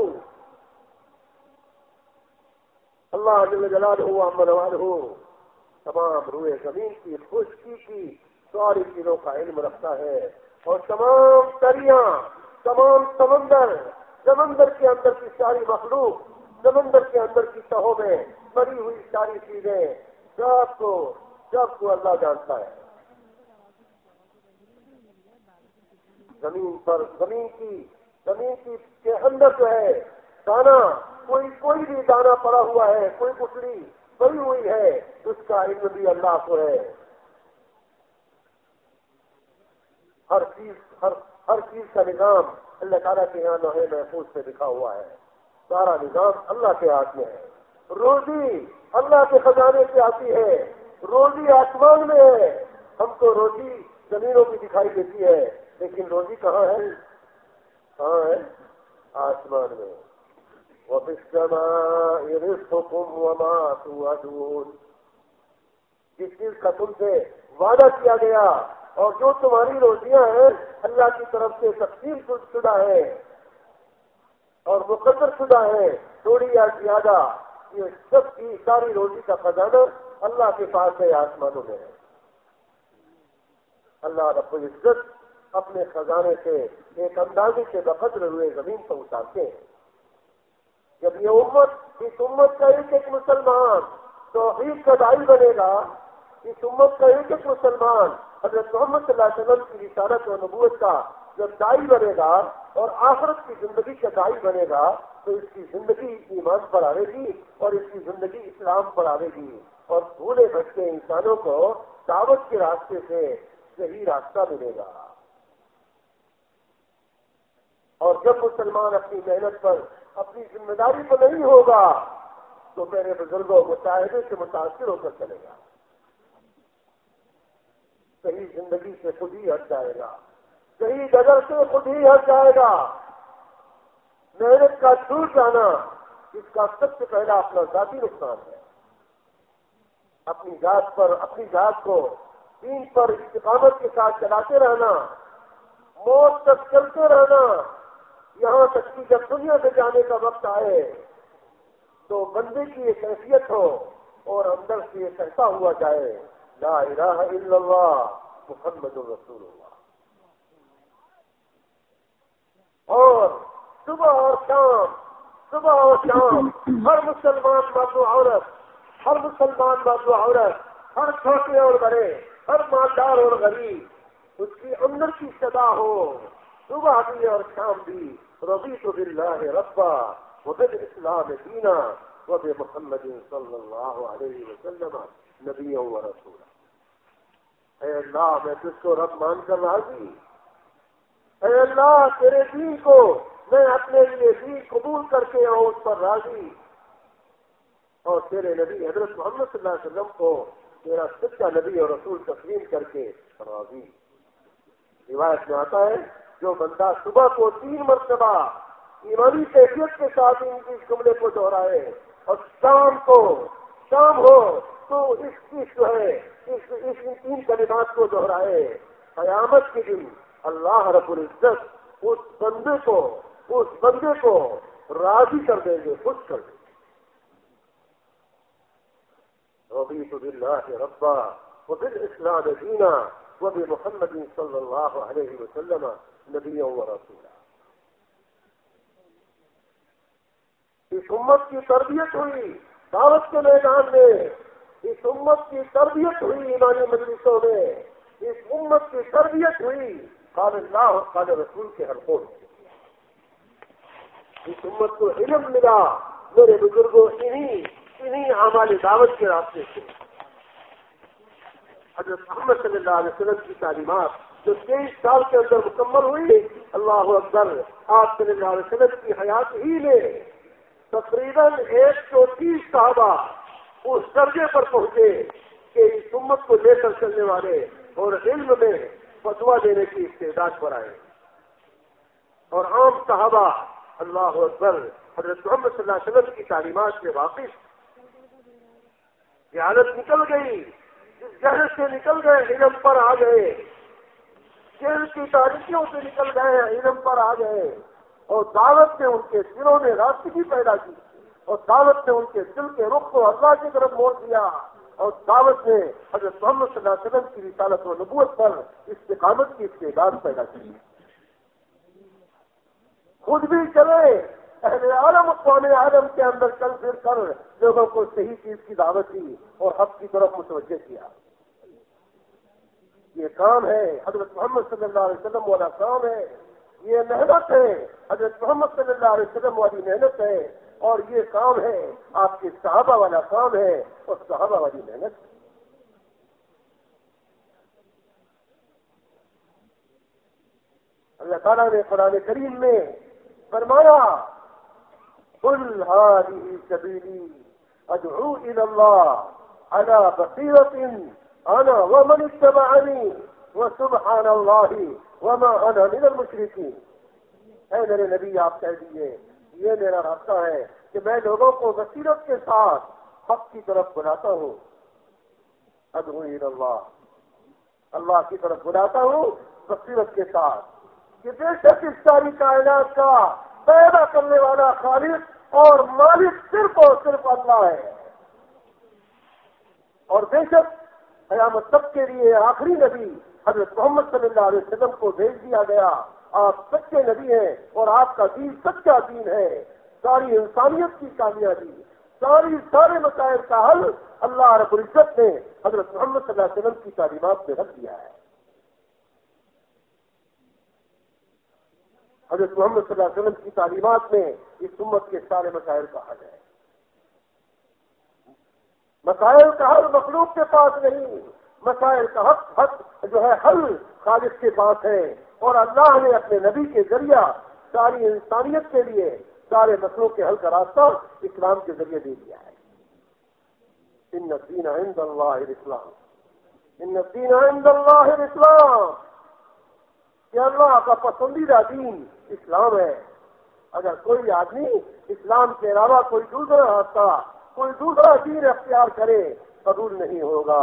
اللہ جل جلالہ وعظم جلالہ تمام روئے زمین کی خشکی کی ساری چیزوں کا علم رکھتا ہے، اور تمام دریاں، تمام سمندر، سمندر کے اندر کی ساری مخلوق، سمندر کے اندر کی تہوں میں مری ہوئی ساری چیزیں، سب کو سب کو اللہ جانتا ہے. زمین پر زمین کی زمین کی کے اندر جو ہے دانا، کوئی کوئی بھی دانا پڑا ہوا ہے، کوئی گٹھلی پڑی ہوئی ہے، اس کا علم بھی اللہ کو ہے. ہر چیز ہر ہر چیز کا نظام اللہ تعالیٰ کے یہاں لوہے محفوظ سے لکھا ہوا ہے. سارا نظام اللہ کے ہاتھ میں ہے. روزی اللہ کے خزانے سے آتی ہے، روزی آسمان میں ہے. ہم کو روزی زمینوں کی دکھائی دیتی ہے، لیکن روزی کہاں ہے؟ کہاں ہے؟ آسمان میں. وَفِي السَّمَاءِ رِزْقُكُمْ وَمَا تُوعَدُونَ. جس چیز کا تم سے وعدہ کیا گیا اور جو تمہاری روزیاں ہیں اللہ کی طرف سے تقسیم شدہ ہے اور مقدر شدہ ہے، تھوڑی یا زیادہ، یہ سب کی ساری روزی کا خزانہ اللہ کے پاس ہے، آسمانوں میں ہے. اللہ رب العزت اپنے خزانے سے ایک اندازے کے بقدر ہوئے زمین پر اتارتے ہیں. جب یہ امت، اس امت کا ایک ایک مسلمان توحید کا داعی بنے گا، اس امت کا ایک ایک مسلمان حضرت محمد صلی اللہ علیہ وسلم کی رسالت و نبوت کا جب داعی بنے گا اور آخرت کی زندگی کا داعی بنے گا، تو اس کی زندگی ایمان پر آئے گی اور اس کی زندگی اسلام پر آئے گی، اور بھولے بھٹکے انسانوں کو دعوت کے راستے سے صحیح راستہ ملے گا. اور جب مسلمان اپنی محنت پر، اپنی ذمہ داری پر نہیں ہوگا تو میرے بزرگوں مشاہدے سے متاثر ہو کر چلے گا. صحیح زندگی سے خود ہی ہٹ جائے گا، صحیح ڈگر سے خود ہی ہٹ جائے گا. محنت کا چھوٹ جانا اس کا سب سے پہلا اپنا ذاتی نقصان ہے. اپنی ذات پر اپنی ذات کو دین پر استقامت کے ساتھ چلاتے رہنا، موت تک چلتے رہنا، یہاں تک کہ جب دنیا سے جانے کا وقت آئے تو بندے کی ایک حیثیت ہو اور اندر سے یہ کہتا ہوا جائے لا الہ الا اللہ محمد رسول اللہ۔ اور صبح اور شام صبح اور شام ہر مسلمان مرد و عورت ہر مسلمان مرد و عورت ہر چھوٹے اور بڑے ہر مالدار اور غریب اس کی اندر کی صدا ہو صبح بھی اور شام بھی رضیت باللہ ربا وبالاسلام دینا وبمحمد صلی اللہ علیہ وسلم نبی و رسول۔ اے اللہ میں تجھ کو رب مان کر راضی، اے اللہ تیرے دین کو میں اپنے لیے دین قبول کر کے آؤں اس پر راضی، اور تیرے نبی حضرت محمد صلی اللہ علیہ وسلم کو تیرا سچا نبی اور رسول تسلیم کر کے راضی۔ روایت میں آتا ہے جو بندہ صبح کو تین مرتبہ ایمانی کیفیت کے ساتھ اس جملے کو دہرائے اور شام کو شام ہو تو اس کی جو ہے اس اس تین کلمات کو دہرائے، قیامت کے دن اللہ رب العزت اس بندے کو اس بندے کو راضی کر دیں گے، خوش کر دیں گے۔ رضیت باللہ ربا وبالاسلام دینا وبمحمد صلی اللہ علیہ وسلم نبی و رسولا۔ اس امت کی تربیت ہوئی دعوت کے میدان میں، اس امت کی تربیت ہوئی ایمانی مجلسوں میں، اس امت کی تربیت ہوئی قال اللہ اور قال رسول کے ہر قول سے۔ اس امت کو علم ملا میرے بزرگوں انہی انہی اعمال دعوت کے راستے سے۔ حضرت محمد صلی اللہ علیہ وسلم کی تعلیمات جو تیئیس سال کے اندر مکمل ہوئی، اللہ اکبر، آپ صلی اللہ علیہ وسلم کی حیات ہی میں تقریباً ایک سو تیس صحابہ اس درجے پر پہنچے کہ اس امت کو لے کر چلنے والے اور علم میں فتوا دینے کی استعداد پر آئے، اور عام صحابہ اللہ اکبر حضرت محمد صلی اللہ علیہ وسلم کی تعلیمات سے واقف، یہ حالت نکل گئی، اس جہل سے نکل گئے، علم پر آ گئے، جیل کی تاریخیوں سے نکل گئے، علم پر آ گئے، اور دعوت نے ان کے دلوں میں راستگی پیدا کی، اور دعوت نے ان کے دل کے رخ کو اللہ کی طرف موڑ دیا، اور دعوت نے حضرت محمد صلی اللہ علیہ وسلم کی رسالت و نبوت پر استقامت کی استعداد پیدا کی۔ خود بھی چلے، اہل عالم اقوام عالم کے اندر چل پھر کر لوگوں کو صحیح چیز کی دعوت دی اور حق کی طرف متوجہ کیا۔ یہ کام ہے حضرت محمد صلی اللہ علیہ وسلم والا کام ہے، یہ محنت ہے حضرت محمد صلی اللہ علیہ وسلم والی محنت ہے، اور یہ کام ہے آپ کے صحابہ والا کام ہے اور صحابہ والی محنت ہے۔ اللہ تعالیٰ نے قرآن کریم میں فرمایا قل هذه سبيلي ادعو الى الله على بصيرة انا ومن اتبعني وسبحان الله وما انا من المشركين۔ اے میرے نبی آپ کہہ دیجیے یہ میرا راستہ ہے کہ میں لوگوں کو بصیرت کے ساتھ حق کی طرف بلاتا ہوں، ادعو الى اللہ، اللہ کی طرف بلاتا ہوں بصیرت کے ساتھ، کہ بے شک اس ساری کائنات کا پیدا کرنے والا خالق اور مالک صرف اور صرف اللہ ہے، اور بے شک قیامت تک کے لیے آخری نبی حضرت محمد صلی اللہ علیہ وسلم کو بھیج دیا گیا۔ آپ سچے نبی ہیں اور آپ کا دین سچا دین ہے، ساری انسانیت کی کامیابی، ساری سارے مسائل کا حل اللہ رب العزت نے حضرت محمد صلی اللہ علیہ وسلم کی تعلیمات میں رکھ دیا ہے۔ حضرت محمد صلی اللہ علیہ وسلم کی تعلیمات میں اس امت کے سارے مسائل کا حل ہے۔ مسائل کا حل مخلوق کے پاس نہیں، مسائل کا حق حق جو ہے حل خالق کے پاس ہے، اور اللہ نے اپنے نبی کے ذریعہ ساری انسانیت کے لیے سارے مسئلوں کے حل کا راستہ اسلام کے ذریعے دے دیا ہے۔ ان الدین عند اللہ الاسلام، ان الدین عند اللہ الاسلام، کہ اللہ کا پسندیدہ دین اسلام ہے۔ اگر کوئی آدمی اسلام کے علاوہ کوئی دوسرا راستہ کوئی دوسرا دین اختیار کرے قبول نہیں ہوگا۔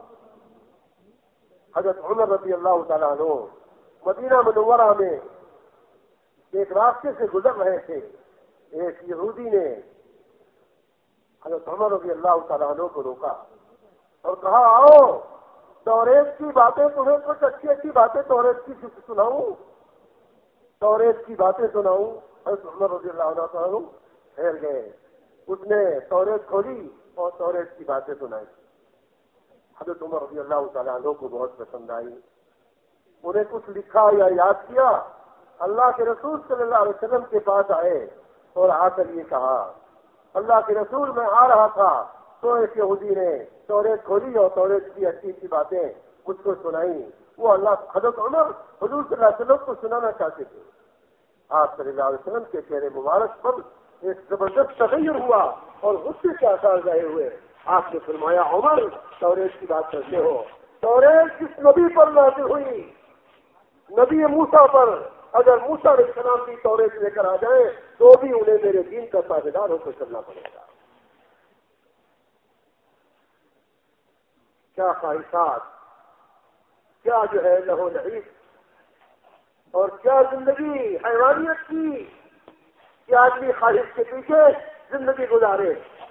حضرت عمر رضی اللہ تعالیٰ عنہ مدینہ منورہ میں ایک راستے سے گزر رہے تھے، ایک یہودی نے حضرت عمر رضی اللہ تعالیٰ عنہ کو روکا اور کہا آؤ توریت کی باتیں تمہیں کچھ اچھی اچھی باتیں توریت کی سناؤں توریت کی باتیں سناؤں حضرت عمر رضی اللہ تعالیٰ عنہ ٹھہر گئے، اس نے توریت کھولی اور توریت کی باتیں سنائی۔ حضرت عمر رضی اللہ تعالیٰ عنہ کو بہت پسند آئی، انہیں کچھ لکھا یا یاد کیا، اللہ کے رسول صلی اللہ علیہ وسلم کے پاس آئے اور آ کر یہ کہا اللہ کے رسول میں آ رہا تھا تو ایک یہودی نے توریت کھولی اور توریت کی اچھی اچھی باتیں مجھ کو سنائی۔ وہ اللہ حضرت عمر حضور صلی اللہ علیہ وسلم کو سنانا چاہتے تھے۔ آپ صلی اللہ علیہ وسلم کے چہرے مبارک پر ایک زبردست تغیر ہوا اور غصے کے آثار ظاہر ہوئے۔ آپ نے فرمایا عمر توریت کی بات کرتے ہو، توریت کس نبی پر نازل ہوئی؟ نبی موسیٰ پر۔ اگر موسیٰ علیہ السلام کی توریت لے کر آ جائیں تو بھی انہیں میرے دین کا تابعدار ہو کر چلنا پڑے گا۔ کیا خواہشات، کیا جو ہے لہو لعب اور کیا زندگی حیوانیت کی کہ آدمی خواہش کے پیچھے زندگی گزارے۔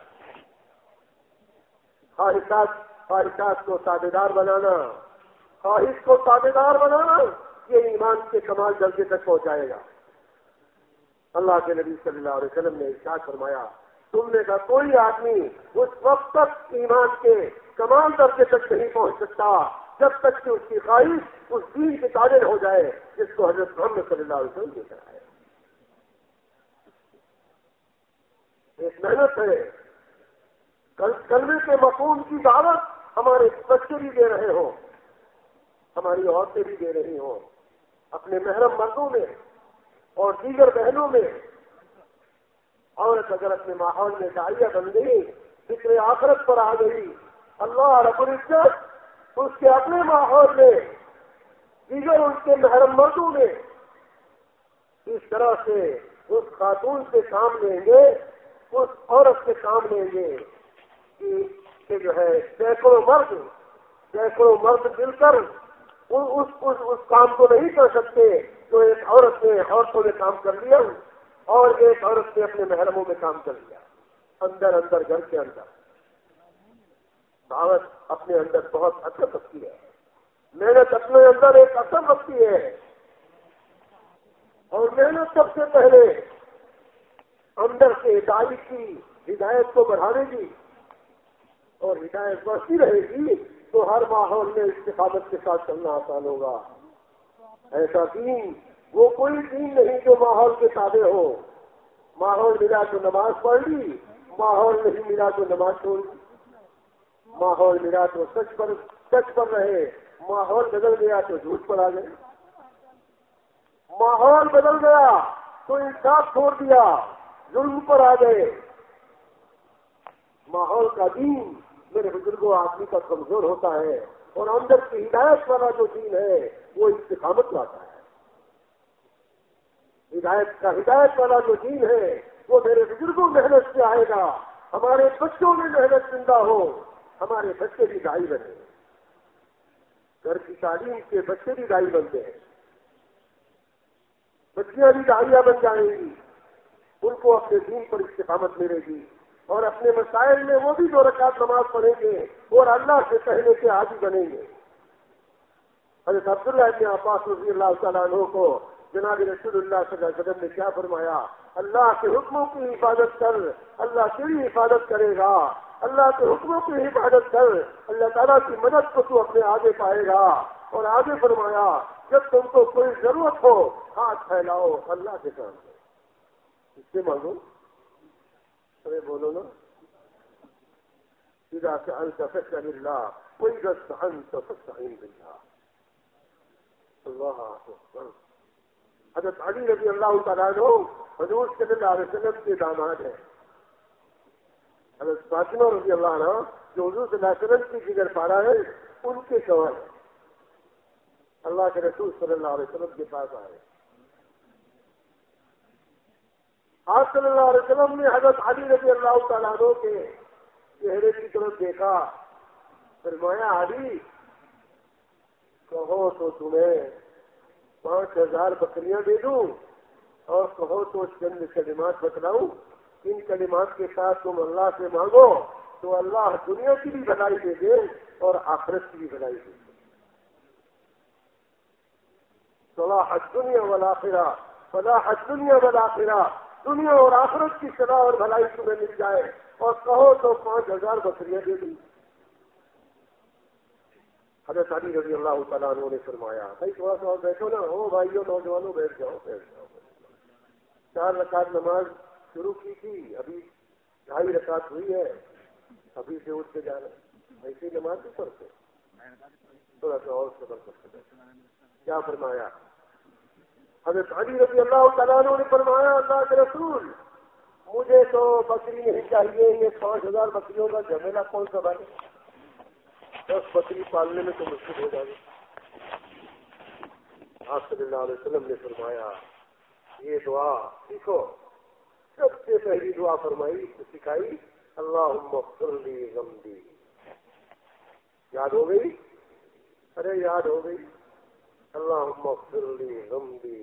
خواہشات خواہشات کو تابعدار بنانا، خواہش کو تابعدار بنانا، یہ ایمان کے کمال درجے تک پہنچائے گا۔ اللہ کے نبی صلی اللہ علیہ وسلم نے ارشاد فرمایا تم نے کا کوئی آدمی اس وقت تک ایمان کے کمال درجے تک نہیں پہنچ سکتا جب تک کہ اس کی خواہش اس دین کے قابل ہو جائے جس کو حضرت محمد صلی اللہ علیہ وسلم لے کر آئے۔ ایک محنت ہے، کلمے کے مفہوم کی دعوت ہمارے بچے بھی دے رہے ہوں، ہماری عورتیں بھی دے رہی ہوں، اپنے محرم مردوں میں اور دیگر بہنوں میں۔ عورت اگر اپنے ماحول میں داعیہ بن گئی، فکر آخرت پر آ گئی، اللہ رب العزت اس کے اپنے ماحول میں دیگر ان کے محرم مردوں میں اس طرح سے اس خاتون سے کام لیں گے، اس عورت سے کام لیں گے کہ جو ہے سینکڑوں مرد سینکڑوں مرد مل کر اس, اس, اس کام کو نہیں کر سکتے جو ایک عورت نے عورتوں نے کام کر لیا اور ایک عورت نے اپنے محرموں میں کام کر لیا۔ اندر اندر گھر کے اندر دعوت اپنے اندر بہت اثر رکھتی ہے، محنت اپنے اندر ایک اثر رکھتی ہے، اور محنت سب سے پہلے اندر سے داعی کی ہدایت کو بڑھانے کی، اور ہدایت بڑھتی رہے گی تو ہر ماحول میں استقامت کے ساتھ چلنا آسان ہوگا۔ ایسا دین وہ کوئی دین نہیں جو ماحول کے تابع ہو۔ ماحول ملا تو نماز پڑھ لی، ماحول نہیں ملا تو نماز چھوڑ لی، ماحول ملا تو سچ پر سچ پر رہے، ماحول بدل گیا تو جھوٹ پر آ گئے، ماحول بدل گیا تو انصاف چھوڑ دیا، ظلم پر آ گئے۔ ماحول کا دین میرے بزرگوں آدمی کا کمزور ہوتا ہے، اور اندر کی ہدایت والا جو دین ہے وہ استقامت لاتا ہے۔ ہدایت کا ہدایت والا جو دین ہے وہ میرے بزرگوں محنت سے آئے گا، ہمارے بچوں میں محنت زندہ ہو، ہمارے بچے بھی داعی بنے، گھر کی تعلیم کے بچے بھی داعی بنتے ہیں، بچیاں بھی داعیہ بن جائیں گی، ان کو اپنے دین پر استقامت ملے گی، اور اپنے مسائل میں وہ بھی دو رکعت نماز پڑھیں گے اور اللہ سے کہنے کے عادی بنیں گے۔ حضرت عبداللہ ابن عباس رضی اللہ تعالیٰ عنہ کو جناب رسول اللہ صلی اللہ علیہ وسلم نے کیا فرمایا؟ اللہ کے حکموں کی حفاظت کر، اللہ تیری حفاظت کرے گا، اللہ کے حکموں کی حفاظت کر، اللہ تعالیٰ کی مدد کو تو اپنے آگے پائے گا۔ اور آگے فرمایا جب تم کو کوئی ضرورت ہو ہاتھ پھیلاؤ، اللہ کے کام کرو، اس سے مانگو، ارے بولو نا، اذا سألت فاسأل اللہ وإذا استعنت فاستعن باللہ۔ اللہ اکبر۔ حضرت علی رضی اللہ تعالیٰ عنہ حضور صلی اللہ علیہ وسلم کے داماد ہیں، حضرت فاطمہ رضی اللہ عنہ جو حضور صلی اللہ علیہ وسلم کی جگر پارا ہے ان کے شوہر ہیں۔ اللہ کے رسول صلی اللہ علیہ وسلم کے پاس آئے، آپ صلی اللہ علیہ وسلم نے حضرت علی رضی اللہ تعالیٰ عنہ کے چہرے کی طرف دیکھا فرمایا علی کہو تو تمہیں پانچ ہزار بکریاں دے دوں اور کہو تو چند کلمات بتلاؤں، ان کلمات کے ساتھ تم اللہ سے مانگو تو اللہ دنیا کی بھی بھلائی دے دے اور آخرت کی بھی بھلائی دے دے۔ صلاح الدنیا والآخرہ، صلاح الدنیا والآخرہ، دنیا اور آخرت کی صلاح اور بھلائی تمہیں مل جائے، اور کہو تو پانچ ہزار بکریاں دے دوں۔ حضرت علی رضی اللہ تعالیٰ عنہ نے فرمایا بھائی تھوڑا سا اور بیٹھو نا، ہو بھائیو نوجوانوں بیٹھ جاؤ بیٹھ جاؤ چار رکعت نماز شروع کی تھی، ابھی ڈھائی رکعت ہوئی ہے، ابھی سے اٹھ کے جانا، ایسی نماز نہیں پڑھتے، تھوڑا سا اور صبر کرتے۔ کیا فرمایا حضرت علی رضی اللہ تعالیٰ عنہ نے فرمایا اللہ کے رسول مجھے تو بکری نہیں چاہیے، یہ پانچ ہزار بکریوں کا جھمیلا کون سا بھائی، دس بکری پالنے میں تو مشکل ہو جائے گا۔ آپ صلی اللہ علیہ وسلم نے فرمایا یہ دعا سیکھو، سب سے پہلی دعا فرمائی سکھائی اللہم اغفر لی ذنبی، یاد ہو گئی؟ ارے یاد ہو گئی، اللہم اغفر لی ذنبی۔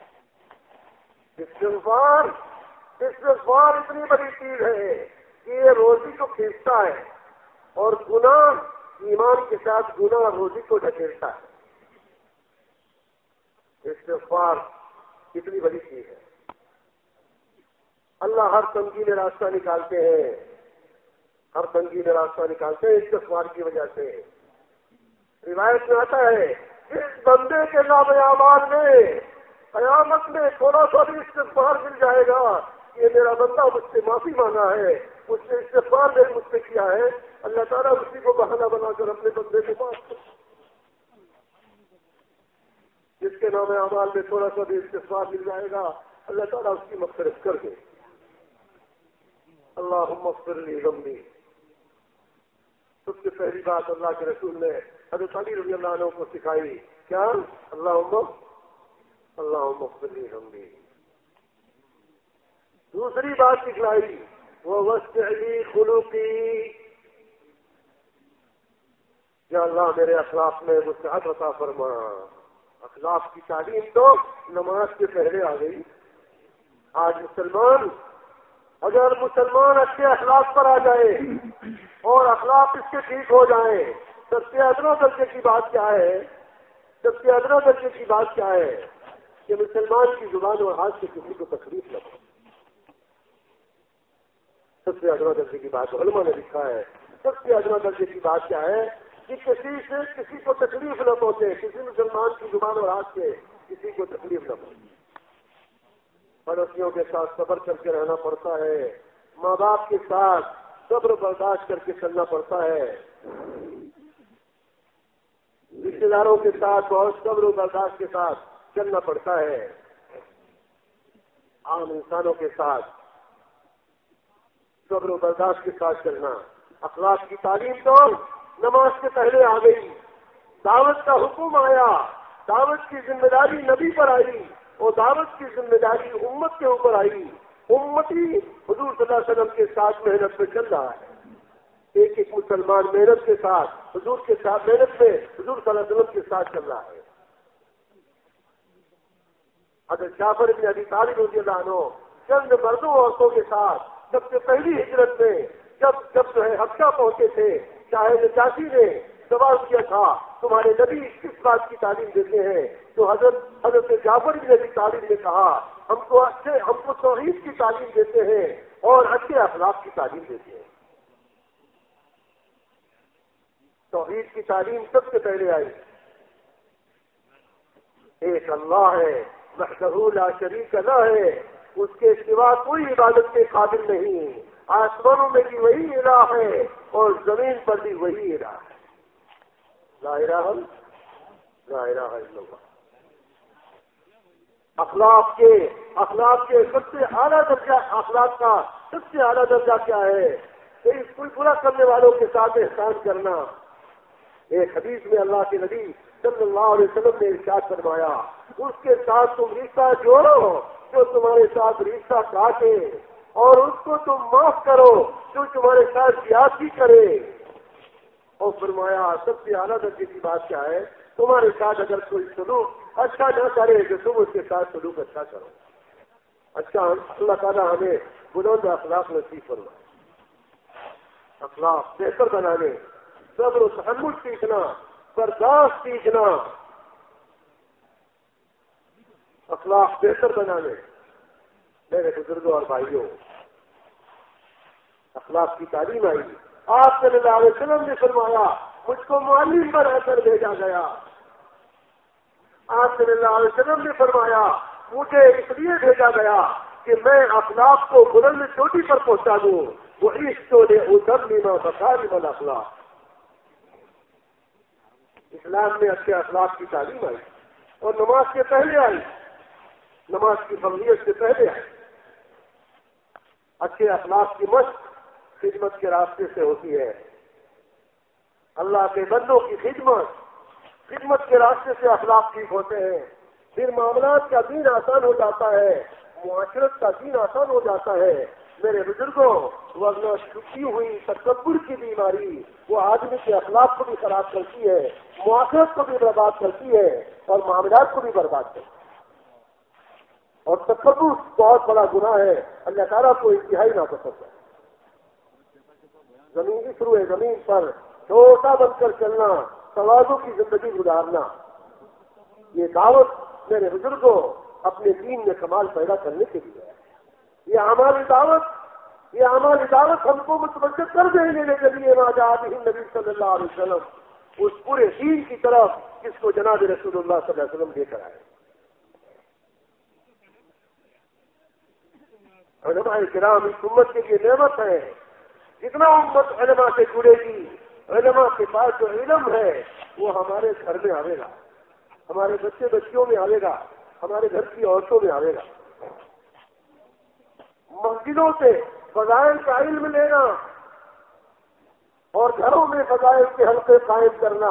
استغفار استغفار اتنی بڑی چیز ہے کہ یہ روزی کو کھینچتا ہے، اور گناہ ایمان کے ساتھ گناہ روزی کو ڈھکیلتا ہے۔ استغفار کتنی بڑی چیز ہے، اللہ ہر تنگی میں راستہ نکالتے ہیں، ہر تنگی میں راستہ نکالتے ہیں استغفار کی وجہ سے۔ روایت میں آتا ہے اس بندے کے نام اعمال میں قیامت میں تھوڑا سا بھی استغفار مل جائے گا، یہ میرا بندہ مجھ سے معافی مانگا ہے، مجھ سے استغفار نے مجھ سے کیا ہے، اللہ تعالیٰ اسی کو بہانہ بنا کر اپنے بندے کو معاف کر۔ جس کے نام اعمال میں تھوڑا سا بھی استغفار مل جائے گا اللہ تعالیٰ اس کی مغفرت کر دے۔ اللہم اغفر لی ذنبی، سب سے پہلی بات اللہ کے رسول نے حضرت علی رضی اللہ عنہ کو سکھائی، کیا؟ اللہم اللہم اغفر لی ذنبی۔ دوسری بات سکھلائی ووسع لی خلقی، یا اللہ میرے اخلاق میں وسعت عطا فرما۔ اخلاق کی تعلیم تو نماز کے پہلے آ گئی۔ آج مسلمان اگر مسلمان اچھے اخلاق پر آ جائے اور اخلاق اس کے ٹھیک ہو جائیں، سب سے ادنا درجے کی بات کیا ہے؟ سب سے ادنا درجے کی بات کیا ہے کہ مسلمان کی زبان اور ہاتھ سے کسی کو تکلیف نہ ہو۔ سب سے ادنا درجے کی بات علماء نے لکھا ہے، سب سے ادنا درجے کی بات کیا ہے کہ کسی سے کسی کو تکلیف نہ پہنچے، کسی مسلمان کی زبان اور ہاتھ سے کسی کو تکلیف نہ پہنچے۔ پڑوسیوں کے ساتھ صبر کر کے رہنا پڑتا ہے، ماں باپ کے ساتھ صبر برداشت کر کے چلنا پڑتا ہے، رشتے داروں کے ساتھ بہت صبر و برداشت کے ساتھ چلنا پڑتا ہے، عام انسانوں کے ساتھ صبر و برداشت کے ساتھ چلنا۔ اخلاق کی تعلیم تو نماز سے پہلے آ گئی، دعوت کا حکم آیا، دعوت کی ذمہ داری نبی پر آئی، اور دعوت کی ذمہ داری امت کے اوپر آئی۔ امتی حضور صلی اللہ علیہ وسلم کے ساتھ محنت میں چل رہا ہے، ایک ایک مسلمان محنت کے ساتھ حضور کے ساتھ محنت میں حضور صلی اللہ علیہ وسلم کے ساتھ چل رہا ہے۔ حضرت جعفر بن ابی طالب رضی اللہ عنہ چند مردوں عورتوں کے ساتھ سب سے پہلی ہجرت میں جب جب جو ہے حبشہ پہنچے تھے، چاہے نجاشی نے سوال کیا تھا تمہارے نبی کس بات کی تعلیم دیتے ہیں، تو حضرت حضرت جعفر بن ابی طالب نے کہا ہم کو اچھے ہم کو توحید کی تعلیم دیتے ہیں اور اچھے اخلاق کی تعلیم دیتے ہیں۔ توحید کی تعلیم سب سے پہلے آئی، ایک اللہ ہے وحدہ لا شریک لہ ہے، اس کے سوا کوئی عبادت کے قابل نہیں، آسمانوں میں بھی وہی الہ ہے اور زمین پر بھی وہی الہ ہے، لا الہ لا الہ الا اللہ۔ اخلاق کے اخلاق کے سب سے اعلیٰ درجہ، اخلاق کا سب سے اعلیٰ درجہ کیا ہے کہ اس کوئی برا کرنے والوں کے ساتھ احسان کرنا۔ ایک حدیث میں اللہ کے نبی صلی اللہ علیہ وسلم نے ارشاد فرمایا اس کے ساتھ تم رشتہ جوڑو جو تمہارے ساتھ رشتہ کاٹے، اور اس کو تم معاف کرو جو تمہارے ساتھ زیادتی کرے۔ اور فرمایا سب سے اعلیٰ درجے کی بات کیا ہے؟ تمہارے ساتھ اگر کوئی سلوک اچھا نہ کرے تو تم اس کے ساتھ سلوک اچھا کرو. اچھا اللہ تعالیٰ ہمیں بلند اخلاق نصیب فرمائے. اخلاق بہتر بنانے، صبر و تحمل سیکھنا، برداشت سیکھنا، اخلاق بہتر بنانے. میرے بزرگوں اور بھائیوں، اخلاق کی تعلیم آئی. آپ صلی اللہ علیہ وسلم نے فرمایا مجھ کو معلم بنا کر بھیجا گیا. آپ صلی اللہ علیہ وسلم نے فرمایا مجھے اس لیے بھیجا گیا کہ میں اخلاق کو بلند چوٹی پر پہنچا دوں. وہ اس کو نے ادھر لینا بتا لینا اخلاق. اسلام میں اچھے اخلاق کی تعلیم آئی اور نماز سے پہلے آئی، نماز کی فضیلت سے پہلے آئی. اچھے اخلاق کی مشق خدمت کے راستے سے ہوتی ہے. اللہ کے بندوں کی خدمت خدمت کے راستے سے اخلاق ٹھیک ہوتے ہیں. پھر معاملات کا دین آسان ہو جاتا ہے، معاشرت کا دین آسان ہو جاتا ہے. میرے بزرگوں، ورنہ چھپی ہوئی تکبر کی بیماری وہ آدمی کے اخلاق کو بھی خراب کرتی ہے، معاشرت کو بھی برباد کرتی ہے اور معاملات کو بھی برباد کرتی ہے. اور تکبر بہت بڑا گناہ ہے، اللہ تعالیٰ کو انتہائی ناپسند ہے. زمین اس روئے زمین پر چھوٹا بن کر چلنا، تواضع کی زندگی گزارنا، یہ دعوت میرے بزرگوں اپنے دین میں کمال پیدا کرنے کے لیے ہے. یہ ہماری دعوت یہ ہماری دعوت ہم کو متوجہ کر دینے کے لیے راجات نبی صلی اللہ علیہ وسلم اس پورے دین کی طرف جس کو جناب رسول اللہ صلی اللہ علیہ وسلم لے کر آئے. علماء کرام اس امت کے لیے نعمت ہے. جتنا امت علماء سے جڑے گی، علماء کے پاس جو علم ہے وہ ہمارے گھر میں آئے گا، ہمارے بچے بچیوں میں آئے گا، ہمارے گھر کی عورتوں میں آئے گا. مسجدوں سے فضائل کا علم لینا اور گھروں میں فضائل کے حلقے قائم کرنا،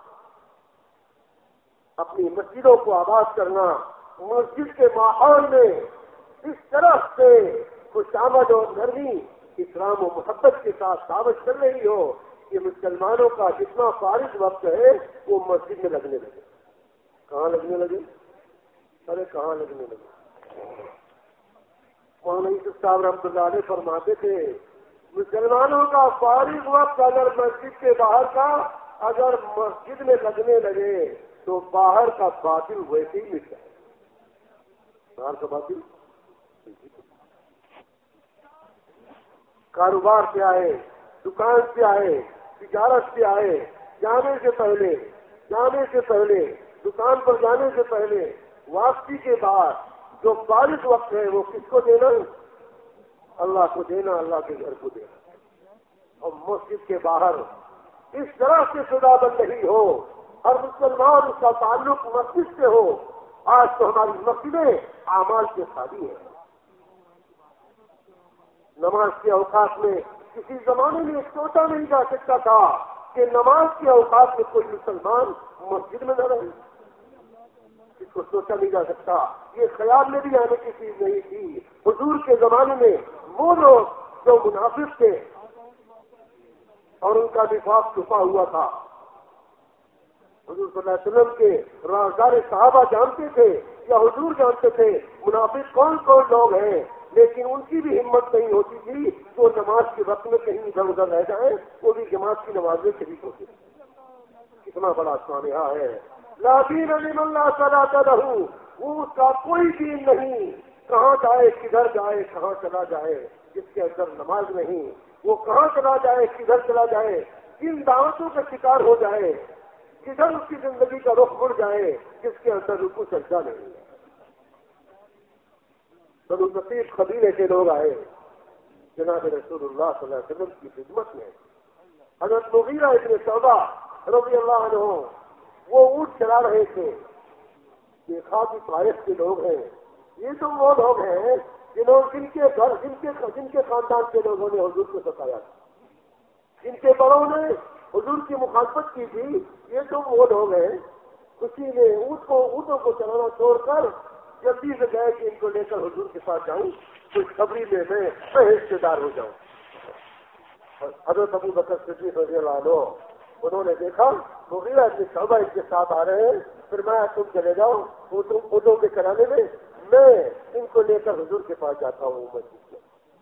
اپنی مسجدوں کو آباد کرنا، مسجد کے ماحول میں اس طرح سے خوش آمد اور نرمی اسلام و محبت کے ساتھ دعوت کر رہی ہو کہ مسلمانوں کا جتنا فارغ وقت ہے وہ مسجد میں لگنے لگے. کہاں لگنے لگے؟ ارے کہاں لگنے لگے؟ مولانا یوسف صاحب رحمۃ اللہ علیہ فرماتے تھے مسلمانوں کا فارغ وقت اگر مسجد کے باہر کا اگر مسجد میں لگنے لگے تو باہر کا باطل ویسے ہی مٹ جائے. باہر کا باطل کاروبار سے آئے، دکان سے آئے، تجارت سے آئے، جانے سے پہلے جانے سے پہلے دکان پر جانے سے پہلے واپسی کے بعد جو فارغ وقت ہے وہ کس کو دینا؟ اللہ کو دینا، اللہ کے گھر کو دینا. اور مسجد کے باہر اس طرح سے صدا بن رہی ہو ہر مسلمان اس کا تعلق مسجد سے ہو. آج تو ہماری مسجدیں اعمال سے خالی ہیں. نماز کے اوقات میں کسی زمانے میں سوچا نہیں جا سکتا تھا کہ نماز کے اوقات میں کوئی مسلمان مسجد میں نہ رہے. اس کو سوچا نہیں جا سکتا، یہ خیال میں بھی آنے کی چیز نہیں تھی. حضور کے زمانے میں وہ لوگ جو منافق تھے اور ان کا نفاق چھپا ہوا تھا، حضور صلی اللہ علیہ وسلم کے رازدار صحابہ جانتے تھے یا حضور جانتے تھے منافق کون کون لوگ ہیں، لیکن ان کی بھی ہمت نہیں ہوتی تھی وہ نماز کے وقت میں کہیں ادھر ادھر رہ جائیں، وہ بھی جماعت کی نماز میں شریک ہوتے. کتنا بڑا سانحہ ہے. لا دین لمن لا صلاۃ لہ، وہ اس کا کوئی دین نہیں، کہاں جائے کدھر جائے کہاں چلا جائے جس کے اندر نماز نہیں، وہ کہاں چلا جائے کدھر چلا جائے، کن دعوتوں کا شکار ہو جائے، کدھر اس کی زندگی کا رخ مڑ جائے جس کے اندر رکوع سجدہ نہیں ہے. بنو نصیب قبیلے کے لوگ آئے جناب رسول اللہ صلی اللہ علیہ وسلم کی خدمت میں. حضرت مغیرہ ابن شعبہ رضی اللہ عنہ وہ اونٹ چلا رہے تھے. دیکھا کہ طائف کے لوگ ہیں، یہ تو وہ لوگ ہیں جنہوں جن کے گھر جن کے جن کے خاندان کے لوگوں نے حضور کو ستایا تھا، جن کے بڑوں نے حضور کی مخالفت کی تھی. یہ تو وہ لوگ ہیں. خوشی میں اونٹ کو اونٹوں کو چلانا چھوڑ کر جلدی سے گئے کہ ان کو لے کر حضور کے ساتھ جاؤں، کچھ خبری میں میں حصے دار ہو جاؤں. حضرت ابو بکر صدیق رضی اللہ عنہ انہوں نے دیکھا مغیرہ بن شعبہ ان کے ساتھ آ رہے ہیں، پھر میں تم چلے جاؤ اونٹوں کے کرانے میں، میں ان کو لے کر حضور کے پاس جاتا ہوں مسجد میں۔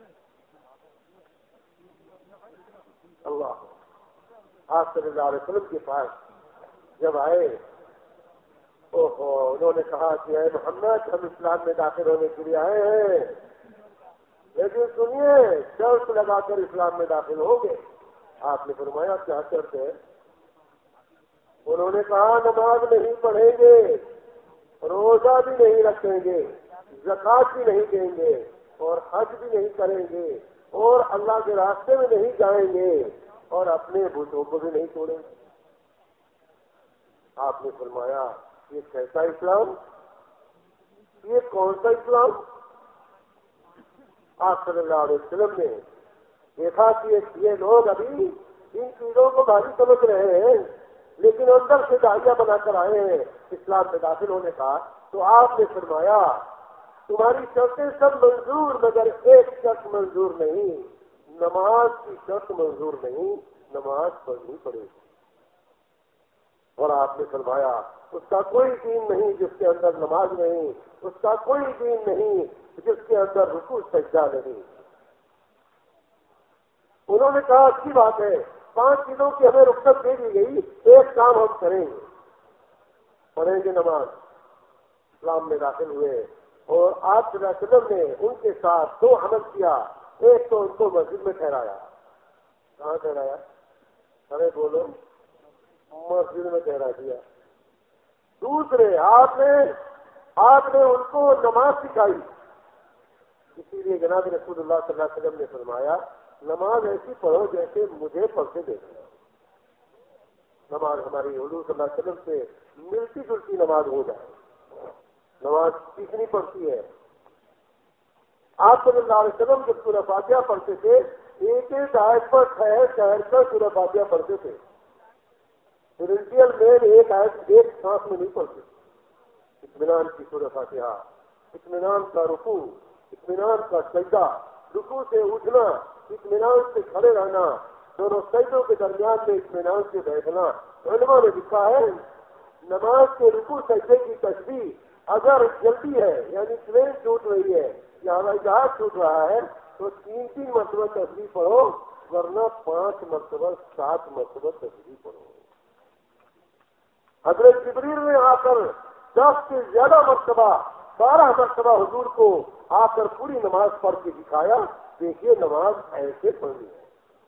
اللہ آپ صلی اللہ علیہ وسلم کے پاس جب آئے اوہو انہوں نے کہا کہ اے محمد ہم اسلام میں داخل ہونے کے لیے آئے ہیں، لیکن سنیے شرط لگا کر اسلام میں داخل ہو گئے۔ آپ نے فرمایا کیا شرط ہے؟ انہوں نے کہا نماز نہیں پڑھیں گے، روزہ بھی نہیں رکھیں گے، زکوٰۃ بھی نہیں دیں گے، اور حج بھی نہیں کریں گے، اور اللہ کے راستے میں نہیں جائیں گے، اور اپنے بتوں کو بھی نہیں چھوڑیں گے۔ آپ نے فرمایا یہ کیسا اسلام، یہ کون سا اسلام؟ آپ صلی اللہ علیہ وسلم نے دیکھا کہ یہ لوگ ابھی ان چیزوں کو بھاری سمجھ رہے ہیں، لیکن اندر سے داعیہ بنا کر آئے ہیں اسلام میں داخل ہونے کا، تو آپ نے فرمایا تمہاری شرطیں سب منظور مگر ایک شرط منظور نہیں، نماز کی شرط منظور نہیں، نماز پڑھنی پڑے گی۔ اور آپ نے فرمایا اس کا کوئی دین نہیں جس کے اندر نماز نہیں، اس کا کوئی دین نہیں جس کے اندر رکوع سجدہ نہیں۔ انہوں نے کہا اچھی بات ہے، پانچ چیزوں کی ہمیں رخصت دے دی گئی، ایک کام ہم کریں گے، پڑھیں گے نماز۔ اسلام میں داخل ہوئے اور آپ صلی اللہ علیہ وسلم نے ان کے ساتھ دو عمل کیا، ایک تو ان کو مسجد میں ٹھہرایا۔ کہاں ٹھہرایا؟ ارے بولو، مسجد میں ٹھہرا دیا۔ دوسرے آپ نے آپ نے ان کو نماز سکھائی، اسی لیے جناب رسول اللہ صلی اللہ علیہ وسلم نے فرمایا نماز ایسی پڑھو جیسے مجھے پڑھتے دیکھنا۔ نماز ہماری حضور صلی اللہ علیہ وسلم سے ملتی جلتی نماز ہو جائے، نماز سیکھنی پڑتی ہے۔ آپ صلی اللہ علیہ وسلم جب سورہ فاتحہ پڑھتے تھے ایک ایک آیت پر ٹھہر ٹھہر کر سورہ فاتحہ پڑھتے تھے، ریچل میں ایک آیت ایک سانس میں نہیں پڑھتے۔ اطمینان کی سورہ فاتحہ، اطمینان کا رکوع، اطمینان کا سجدہ، رکوع سے اٹھنا، اطمینان سے کھڑے رہنا، دونوں سجدوں کے درمیان میں اطمینان سے بیٹھنا۔ علماء نے لکھا ہے نماز کے رکوع سجدے کی تسبیح اگر جلدی ہے، یعنی ٹرین چھوٹ رہی ہے یا ہوائی جہاز چھوٹ رہا ہے تو تین تین مرتبہ تسبیح پڑھو، ورنہ پانچ مرتبہ سات مرتبہ تسبیح پڑھو۔ حضرت جبریل نے آ کر دس سے زیادہ مرتبہ بارہ مرتبہ حضور کو آ کر پوری نماز پڑھ کے دکھایا، دیکھیے نماز ایسے پڑھنی ہے۔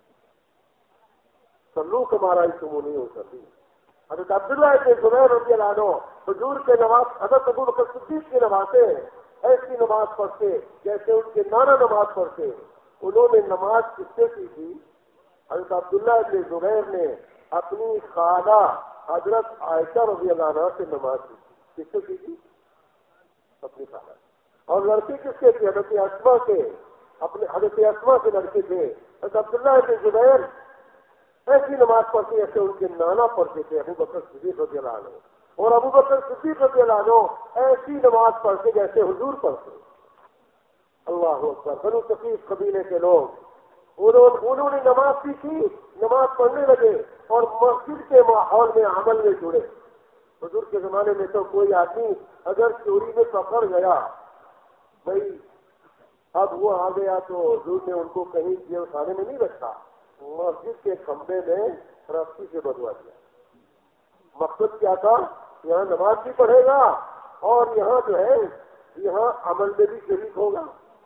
سلو ہمارا اسمو نہیں ہو سکتی۔ حضرت عبداللہ ابن زبیر رضی اللہ عنہ حضور کے نماز حضرت ابو بکر صدیق کی نمازیں ایسی نماز پڑھتے جیسے ان کے نانا نماز پڑھتے۔ انہوں نے نماز کس سے سیکھی؟ حضرت عبداللہ ابن زبیر نے اپنی خالہ حضرت عائشہ رضی اللہ عنہ سے نماز سیکھی۔ کس سے سیکھی؟ اپنی خالہ۔ اور لڑکی کس کے تھے؟ حضرت اسما کے، اپنے حضرت اسما کے لڑکے تھے۔ حضرت عبداللہ ابن زبیر ایسی نماز پڑھتے جیسے ان کے نانا پڑھتے تھے ابو بکر صدیق رضی اللہ عنہ، اور ابو بکر صدیق رضی اللہ عنہ ایسی نماز پڑھتے جیسے حضور پڑھتے۔ اللہ اکبر۔ بنو ثقیف قبیلے کے لوگ انہوں نے نماز سیکھی، نماز پڑھنے لگے اور مسجد کے ماحول میں عمل میں جڑے۔ حضور کے زمانے میں تو کوئی آدمی اگر چوری میں پکڑ گیا، بھائی اب وہ آ گیا تو حضور نے ان کو کہیں جیل خانے میں نہیں رکھا، مسجد کے کھمبے میں رسی سے بدوا دیا۔ مقصد کیا تھا؟ یہاں نماز بھی پڑھے گا اور یہاں جو ہے یہاں عمل میں بھی شریک ہوگا۔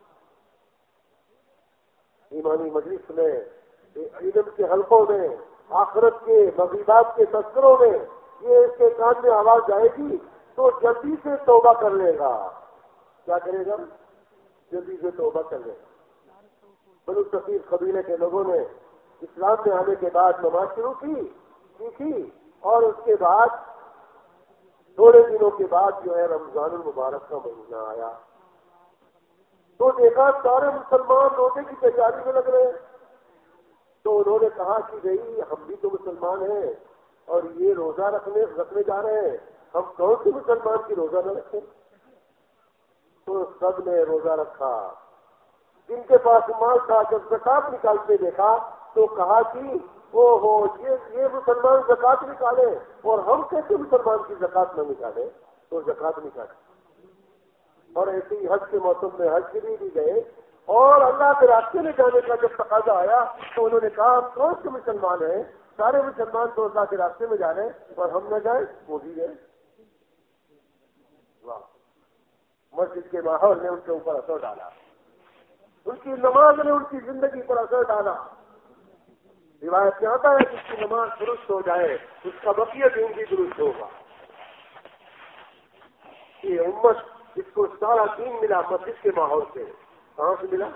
ایمانی مجلس میں، علم کے حلقوں میں، آخرت کے مغیبات کے تذکروں میں یہ اس کے کان میں آواز جائے گی تو جلدی سے توبہ کر لے گا۔ کیا کرے گا؟ جلدی سے توبہ کر لے گا۔ بنو ثقیف قبیلے کے لوگوں نے اسلام میں آنے کے بعد نماز شروع کی سیکھی، اور اس کے بعد تھوڑے دنوں کے بعد جو ہے رمضان المبارک کا مہینہ آیا تو دیکھا سارے مسلمان روزے کی تیاری میں لگ رہے ہیں۔ تو انہوں نے کہا کہ بھائی ہم بھی تو مسلمان ہیں اور یہ روزہ رکھنے رکھنے جا رہے ہیں، ہم کون سے مسلمان کی روزہ نہ رکھیں؟ تو سب نے روزہ رکھا۔ جن کے پاس مال تھا جب زکات نکالتے دیکھا تو کہا کہ او ہو یہ یہ مسلمان زکات نکالے اور ہم کیسے مسلمان کی زکات نہ نکالے تو زکات نکالے. اور ایسے ہی حج کے موسم میں حج کے لیے بھی گئے اور اللہ کے راستے میں جانے کا جب تقاضا آیا تو انہوں نے کہا کون سے مسلمان ہیں؟ سارے مسلمان تو اللہ کے راستے میں جا رہے ہیں اور ہم نہ جائیں. وہ بھی گئے. واہ. مسجد کے ماحول نے ان کے اوپر اثر ڈالا, ان کی نماز نے ان کی زندگی پر اثر ڈالا. روایت میں آتا ہے کہ اس کی نماز درست ہو جائے اس کا بقیہ دین بھی درست ہوگا. یہ امت اس کو سارا دین ملا مسجد کے ماحول سے. کہاں سے ملا؟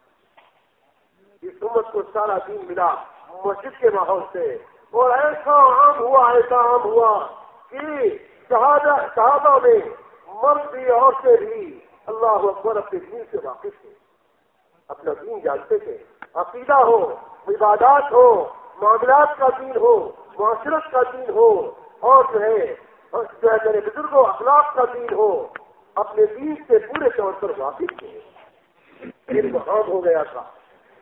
اس امت کو سارا دین ملا مسجد کے ماحول سے. اور ایسا عام ہوا ایسا عام ہوا کہ صحابہ میں مرد بھی عورتیں بھی اللہ اکبر اپنے دین سے واقف تھے, اپنا دین جانتے تھے. عقیدہ ہو, عبادات ہو, معاملات کا دین ہو, معاشرت کا دین ہو, اور جو ہے جو ہے میرے بزرگوں اخلاق کا دین ہو, اپنے دین سے پورے طور پر واقف تھے. علم عام ہو گیا تھا,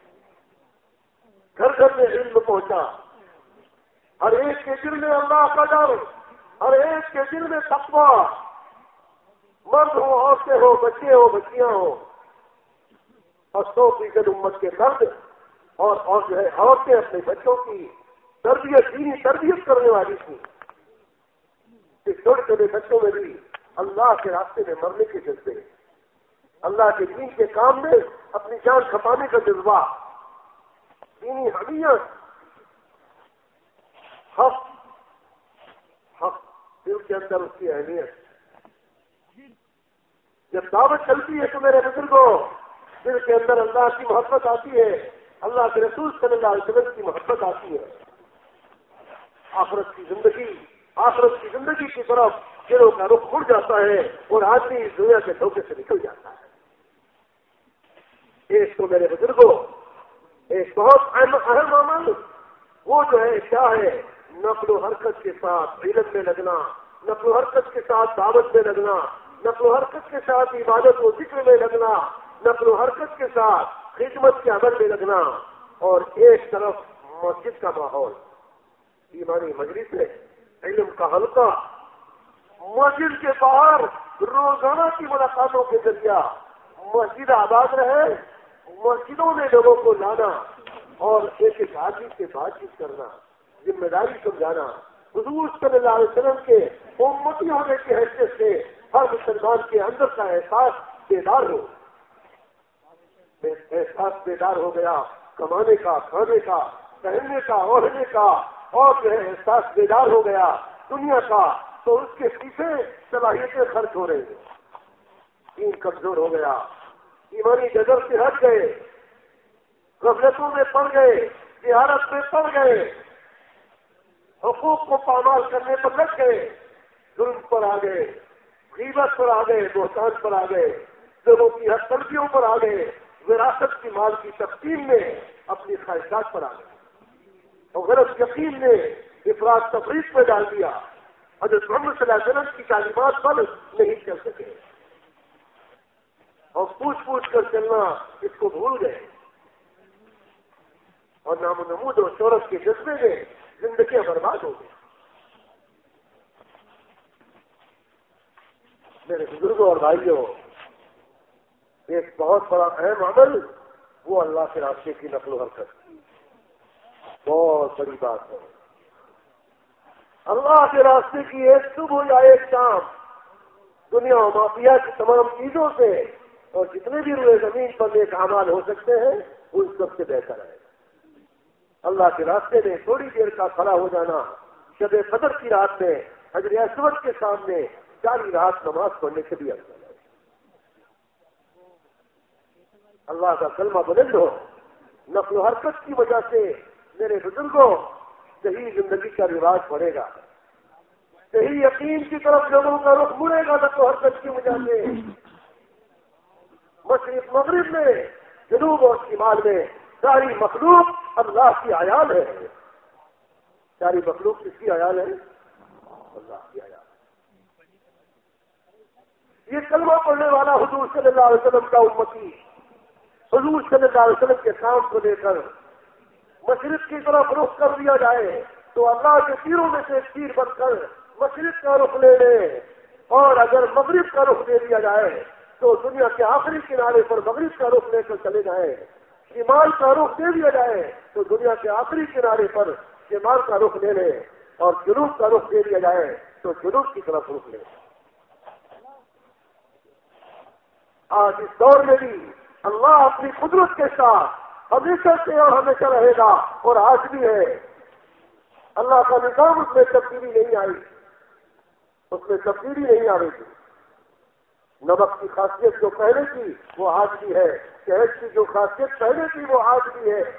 گھر گھر میں علم پہنچا, ہر ایک کے دل میں اللہ کا ڈر, ہر ایک کے دل میں تقویٰ, مرد ہو عورتیں ہو بچے ہو بچیاں ہو. اور سو فیصد امت کے مرد اور اور جو ہے عورتیں اپنے بچوں کی تربیت دینی تربیت کرنے والی تھی. چھوٹے چھوٹے بچوں میں بھی اللہ کے راستے میں مرنے کے جذبے, اللہ کے دین کے کام میں اپنی جان کھپانے کا جذبہ, دینی حمیت, حق حق دل کے اندر اس کی اہمیت. جب دعوت چلتی ہے تو میرے بزرگوں دل کے اندر اللہ کی محبت آتی ہے, اللہ کے رسول صلی اللہ علیہ وسلم کی محبت آتی ہے. آخرت کی زندگی آخرت کی زندگی کی طرف دلوں کا رخ مڑ جاتا ہے اور آدمی اس دنیا کے دھوکے سے نکل جاتا ہے. ایک تو میرے بزرگوں ایک بہت اہم عمل وہ جو ہے کیا ہے, نقل و حرکت کے ساتھ علم میں لگنا, نقل و حرکت کے ساتھ دعوت میں لگنا, نقل و حرکت کے ساتھ عبادت و ذکر میں لگنا, نقل و حرکت کے ساتھ خدمت کے عمل میں لگنا. اور ایک طرف مسجد کا ماحول, ایمانی مجلس ہے, علم کا حلقہ, مسجد کے باہر روزانہ کی ملاقاتوں کے ذریعہ مسجد آباد رہے, مسجدوں میں لوگوں کو لانا اور ایک ایک آدمی سے بات چیت کرنا, ذمہ داری سمجھانا. حضور صلی اللہ علیہ وسلم کے امتی ہونے کی حیثیت سے ہر مسلمان کے اندر کا احساس بیدار ہو, احساس بیدار ہو گیا کمانے کا, کھانے کا, پہننے کا, اوڑھنے کا, اور جو ہے احساس بیدار ہو گیا دنیا کا, تو اس کے پیچھے صلاحیتیں خرچ ہو رہی ہیں. دین کمزور ہو گیا, ایمانی جذر سے ہٹ گئے, غفلتوں میں پڑ گئے, زیارت میں پڑ گئے, حقوق کو پامال کرنے پر لگ گئے, ظلم پر آ گئے, غیبت پر آ گئے, بہتان پر آ گئے, لوگوں کی حق تلفیوں پر آ گئے, وراثت کی مال کی تقسیم میں اپنی خواہشات پر آ گئے, اور غلط یقین نے افراد تفریق میں ڈال دیا. حضرت محمد صلی اللہ علیہ وسلم کی تعلیمات پر نہیں چل سکے اور پوچھ پوچھ کر چلنا اس کو بھول گئے, اور نام و نمود اور شہرت کے جذبے میں زندگیاں برباد ہو گئی. میرے بزرگوں اور بھائیوں, ایک بہت بڑا اہم عمل وہ اللہ کے راستے کی نقل و حرکت, بہت بڑی بات ہے. اللہ کے راستے کی ایک صبح یا ایک شام دنیا و مافیا کی تمام چیزوں سے اور جتنے بھی روئے زمین پر ایک اعمال ہو سکتے ہیں ان سب سے بہتر ہے. اللہ کے راستے میں تھوڑی دیر کا کھڑا ہو جانا, شب قدر کی رات میں حجر اسود کے سامنے ساری رات نماز پڑھنے سے بھی افضل ہے. اللہ کا کلمہ بلند ہو, نقل و حرکت کی وجہ سے میرے بزرگوں صحیح زندگی کا رواج پڑے گا, صحیح یقین کی طرف لوگوں کا رخ مڑے گا نقل و حرکت کی وجہ سے. مشرق مغرب میں, جنوب اور شمال میں ساری مخلوق اللہ کی عیال ہے. ساری مخلوق کس کی عیال ہے؟ اللہ کی عیال. یہ کلمہ پڑھنے والا حضور صلی اللہ علیہ وسلم کا امتی, حضور صلی اللہ علیہ وسلم کے کام کو لے کر مشرق کی طرف رخ کر دیا جائے تو اللہ کے تیروں میں سے ایک تیر بن کر مشرق کا رخ لے لے، اور اگر مغرب کا رخ دے دیا جائے تو دنیا کے آخری کنارے پر مغرب کا رخ لے کر چلے جائیں، شمال کا رخ دے دیا جائے تو دنیا کے آخری کنارے پر شمال کا رخ لے لے، اور جنوب کا رخ دے دیا جائے تو جنوب کی طرف رخ لے۔ آج اس دور میں بھی اللہ اپنی قدرت کے ساتھ ہمیشہ سے اور ہمیشہ رہے گا، اور آج بھی ہے۔ اللہ کا نظام اس میں تبدیلی نہیں آئی، اس میں تبدیلی نہیں آ رہی تھی۔ نمک کی خاصیت جو پہلے تھی وہ آج بھی ہے، شہد کی جو خاصیت پہلے تھی وہ آج بھی ہے،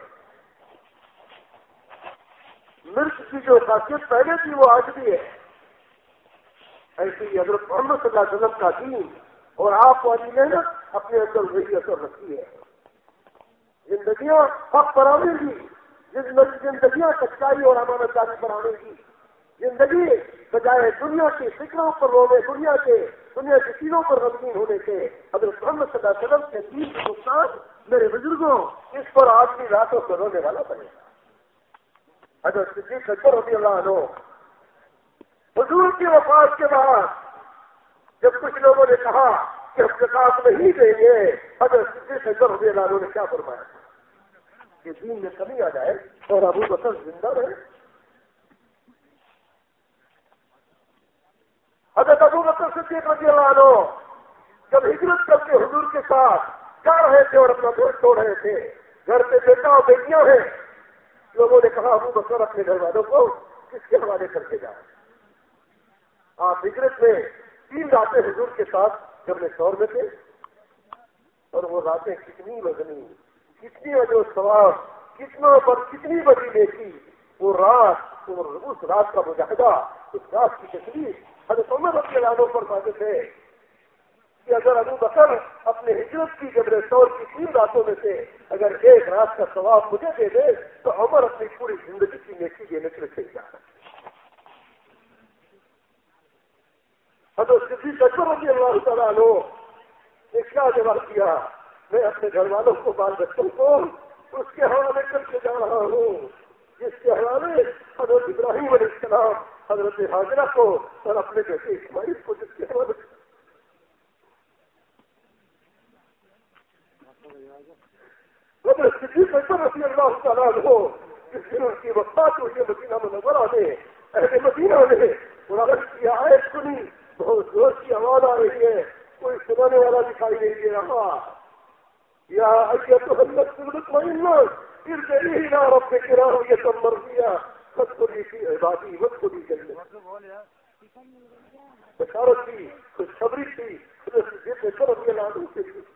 مرچ کی جو خاصیت پہلے تھی وہ آج بھی ہے۔ ایسی ہی حضرت محمد صلی اللہ علیہ وسلم کا دین اور آپ والی محنت اپنے اندر وہی اثر رکھتی ہے۔ زندگیاں حق پر آنے گی، زندگیاں سچائی اور امانت داری پر آنے گی، زندگی بجائے دنیا کی فکروں پر رونے، دنیا کے دنیا کی چیزوں پر غمگین ہونے کے حضرت محمد صلی اللہ علیہ وسلم کے دین کے نقصان میرے بزرگوں اس پر آدمی راتوں کو رونے والا بنے گا۔ حضرت صدیق اکبر رضی اللہ عنہ حضور کی وفات کے بعد جب کچھ لوگوں نے کہا کہ ہم زکات نہیں دیں گے، حضرت صدیق اکبر رضی اللہ عنہ نے کیا فرمایا کہ دین میں کمی آ جائے اور ابو بکر زندہ رہے۔ حضرت ابو بکر صدیق رضی اللہ عنہ جب ہجرت کر کے حضور کے ساتھ جا رہے تھے اور اپنا گھر چھوڑ رہے تھے، گھر پہ بیٹا اور بیٹیاں ہیں، لوگوں نے کہا ابو بکر اپنے گھر والوں کو کس کے حوالے کر کے جائیں۔ آپ ہجرت میں تین راتیں حضور کے ساتھ جب شور میں تھے، اور وہ راتیں کتنی وزنی، کتنی وجہ ثواب، کتنا پر کتنی بڑی نیکی، وہ رات اور اس رات کا مجاہدہ، اس رات کی تکلیف حضرت عمر رضی اللہ عنہ فرماتے تھے کہ اگر ابو بکر اپنے ہجرت کی جبر شور کی تین راتوں میں سے اگر ایک رات کا ثواب مجھے دے دے تو عمر اپنی پوری زندگی کی نیکی دینے کے لیے تیار ہے۔ حضرت صدیق اکبر رضی اللہ تعالیٰ عنہ نے کیا جواب دیا؟ میں اپنے گھر والوں کو، بال بچوں کو اس کے حوالے کر کے جا رہا ہوں جس کے حوالے حضرت ابراہیم علیہ السلام حضرت حاجرہ کو اور اپنے بیٹے اسماعیل کو جس کے حوالے حضرت صدیق اکبر رضی اللہ تعالیٰ عنہ جس دن ان کی وفات ہوئی ہے مدینہ منورہ میں، اہل مدینہ نے قرآن کی آیت سنی، بہت زور کی آواز آ رہی ہے، کوئی سنانے والا دکھائی نہیں دے رہا۔ یا ایتھا النفس المطمئنہ ارجعی الی ربک راضیۃ مرضیہ فادخلی فی عبادی وادخلی جنتی۔ بشارت تھی، خوشخبری تھی حضرت صدیق اکبر رضی اللہ عنہ کے لیے۔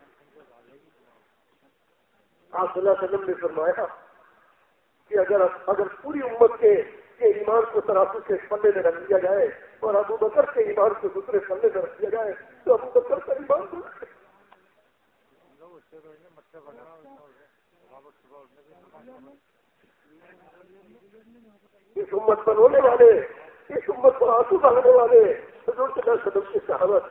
آپ صلی اللہ علیہ وسلم نے فرمایا کہ اگر اگر پوری امت کے کے ایمان کو ترازو کے پلے میں رکھ دیا جائے اور ابو بکر کے ایمان کو دوسرے پلے میں رکھ دیا جائے تو ابو بکر کا ایمان کو اس امت پر رونے والے، اس امت پر آنسو بہانے والے حضور صلی اللہ علیہ وسلم کی صحابت،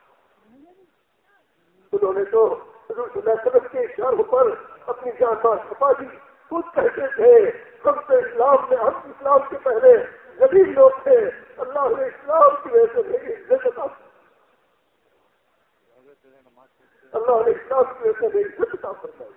انہوں نے تو حضور صلی اللہ علیہ وسلم کے اشاروں پر اپنی جان مال چھپا دی۔ خود کہتے تھے ہم تو اسلام میں، ہم اسلام کے پہلے غریب لوگ تھے، اللہ نے اسلام کی وجہ سے میری عزت عطا، اللہ نے اسلام کی وجہ سے میری عزت عطا فرمائی۔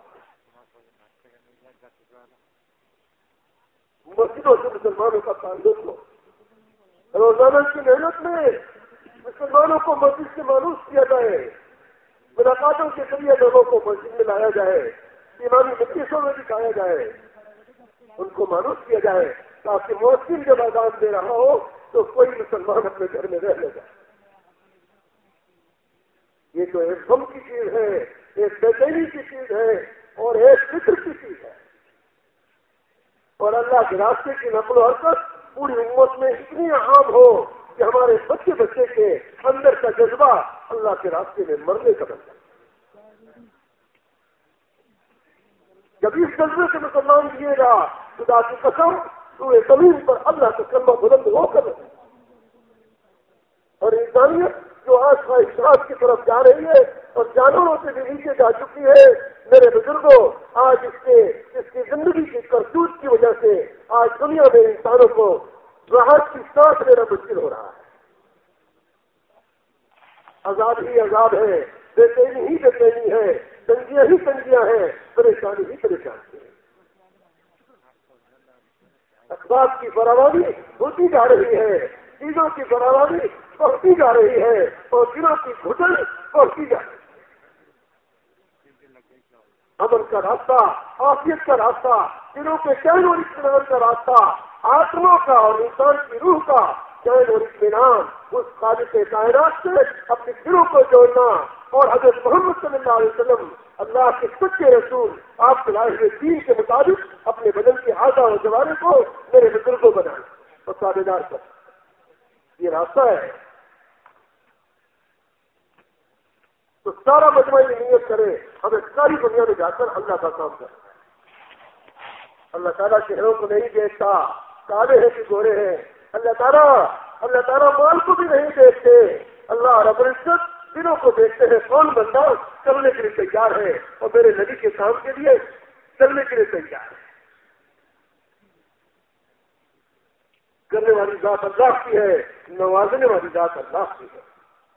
مسجدوں سے مسلمانوں کا تعلق ہو، روزانہ کی محنت میں مسلمانوں کو مسجد سے مانوس کیا جائے، ملاقاتوں کے ذریعے لوگوں کو مسجد میں لایا جائے، ایمانی مجلسوں میں دکھایا جائے، ان کو مانوس کیا جائے تاکہ مؤثر جب اذان دے رہا ہو تو کوئی مسلمان اپنے گھر میں رہ لے جائے۔ یہ تو ایک غم کی چیز ہے، ایک بے چینی کی چیز ہے اور ایک فکر کی چیز ہے، اور اللہ کے راستے کی نقل و حرکت پوری امت میں اتنی عام ہو کہ ہمارے بچے بچے کے اندر کا جذبہ اللہ کے راستے میں مرنے کا بن جائے۔ جب اس جذبے سے مسلمان دیے گا خدا کی قسم پورے زمین پر اللہ کا کلمہ بلند ہو کر، اور انسانیت جو آج خواہشات کی طرف جا رہی ہے اور جانوروں سے بھی نیچے جا چکی ہے، میرے بزرگوں آج اس کے اس کی زندگی کی کرتوت کی وجہ سے آج دنیا میں انسانوں کو راحت کی سانس لینا مشکل ہو رہا ہے۔ عذاب ہی عذاب ہے، بے چینی ہی بے چینی ہے، تنگیاں ہی تنگیاں ہیں، پریشانی ہی پریشانی ہے۔ اسباب کی فراوانی ہوتی جا رہی ہے، چیزوں کی فراوانی بڑھتی جا رہی ہے اور دلوں کی گھٹن بڑھتی جا رہی ہے۔ امن کا راستہ، عافیت کا راستہ، دلوں کے چین اور اطمینان کا راستہ، آتما کا اور انسان کی روح کا چین اور اطمینان اس خالق کائنات سے اپنے دلوں کو جوڑنا اور حضرت محمد صلی اللہ علیہ وسلم اللہ کے سچے رسول آپ کے لائے ہوئے دین کے مطابق اپنے بدن کے اعضاء و جوارح کو میرے بزرگوں بنائیں اور تابع دار کر، یہ راستہ ہے۔ تو سارا مجمع یہ نیت کرے ہمیں ساری دنیا میں جا کر اللہ کا کام کرنا ہے۔ اللہ تعالیٰ چہروں کو نہیں دیکھتا، کالے ہیں کہ گورے ہیں۔ اللہ تعالیٰ اللہ تعالیٰ مال کو بھی نہیں دیکھتے، اللہ رب العزت دلوں کو دیکھتے ہیں۔ کون بندہ چلنے کے لیے تیار ہے اور میرے نبی کے کام کے لیے چلنے کے لیے تیار ہے؟ کرنے والی ذات اللہ کی ہے، نوازنے والی ذات اللہ کی ہے۔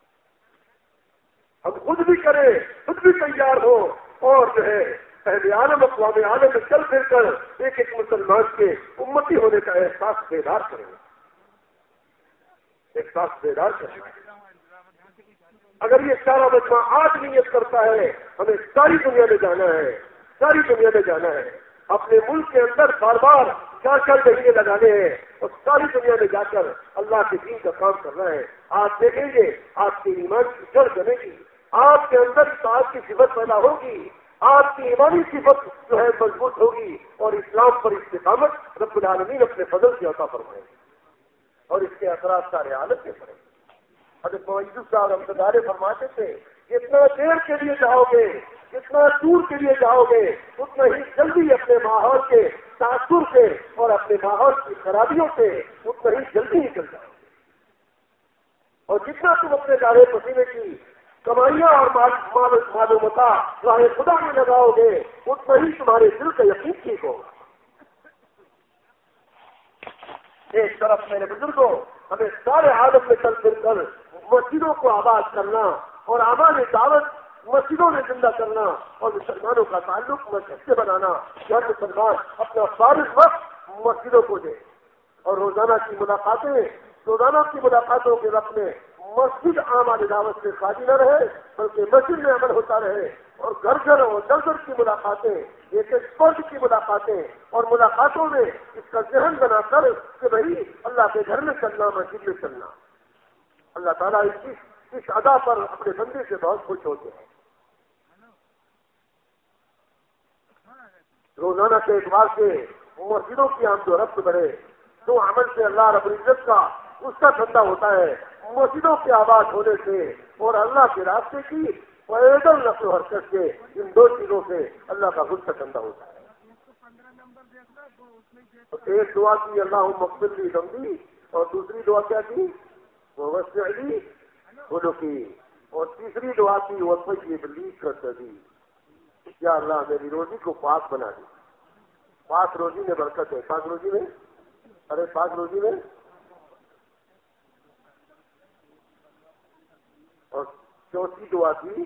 ہم خود بھی کریں، خود بھی تیار ہو اور جو ہے اہل عالم اقوام عالم میں چل پھر کر ایک ایک مسلمان کے امتی ہونے کا احساس بیدار کریں، احساس بیدار کریں۔ اگر یہ سارا مجمع آج نیت کرتا ہے ہمیں ساری دنیا میں جانا ہے، ساری دنیا میں جانا ہے، اپنے ملک کے اندر بار بار چار چار مہینے لگانے ہیں اور ساری دنیا میں جا کر اللہ کے دین کا کام کرنا ہے، آپ دیکھیں گے آپ کے ایمان کی جڑ بنے گی، آپ کے اندر اطاعت کی صفت پیدا ہوگی، آپ کی ایمانی صفت جو ہے مضبوط ہوگی اور اسلام پر استقامت رب العالمین اپنے فضل سے عطا فرمائے گی اور اس کے اثرات سارے عالم کے پڑیں گے۔ حضرت موجود صاحب رحمتہ فرماتے تھے جتنا دیر کے لیے جاؤ گے، جتنا دور کے لیے جاؤ گے، اتنا ہی جلدی اپنے ماحول کے تاثر سے اور اپنے ماحول کی خرابیوں سے اتنا ہی جلدی نکل جاؤ گے، اور جتنا تم اپنے دارے پسینے کی کمائیاں اور معلومات راہ خدا میں لگاؤ گے اتنا ہی تمہارے دل کا یقین ٹھیک ہوگا۔ ایک طرف میرے بزرگوں ہمیں سارے عالم میں چل پھر کر مسجدوں کو آباد کرنا اور آباد دعوت مسجدوں میں زندہ کرنا اور مسلمانوں کا تعلق مسجد سے بنانا کہ ہر مسلمان اپنا فارغ وقت مسجدوں کو دے اور روزانہ کی ملاقاتیں روزانہ کی ملاقاتوں کے وقت میں مسجد عام دعوت سے خالی نہ رہے بلکہ مسجد میں عمل ہوتا رہے، اور گھر گھر اور در در کی ملاقاتیں، ایک ایک فرد کی ملاقاتیں اور ملاقاتوں میں اس کا ذہن بنا کر کہ بھائی اللہ کے گھر میں چلنا، مسجد میں چلنا۔ اللہ تعالیٰ اس اس ادا پر اپنے بندے سے بہت خوش ہوتے ہیں۔ روزانہ کے اعتبار سے مسجدوں کی آمد و رفت بڑھے تو عمل سے اللہ رب العزت کا اس کا دھندا ہوتا ہے، مسجدوں کے آباد ہونے سے اور اللہ کے راستے کی پیدل نقل و حرکت سے، ان دو چیزوں سے اللہ کا خود کا دھندا ہوتا ہے۔ ایک دعا کی اللہ مغفر لی ذنبی اور دوسری دعا کیا کی وسع لی خلقی، اور تیسری دعا کی وطیب لی قصدی، یا اللہ میری روزی کو پاک بنا دی۔ پاک روزی میں برکت ہے، پاک روزی میں ارے پاک روزی میں اور چوتھی دعا کی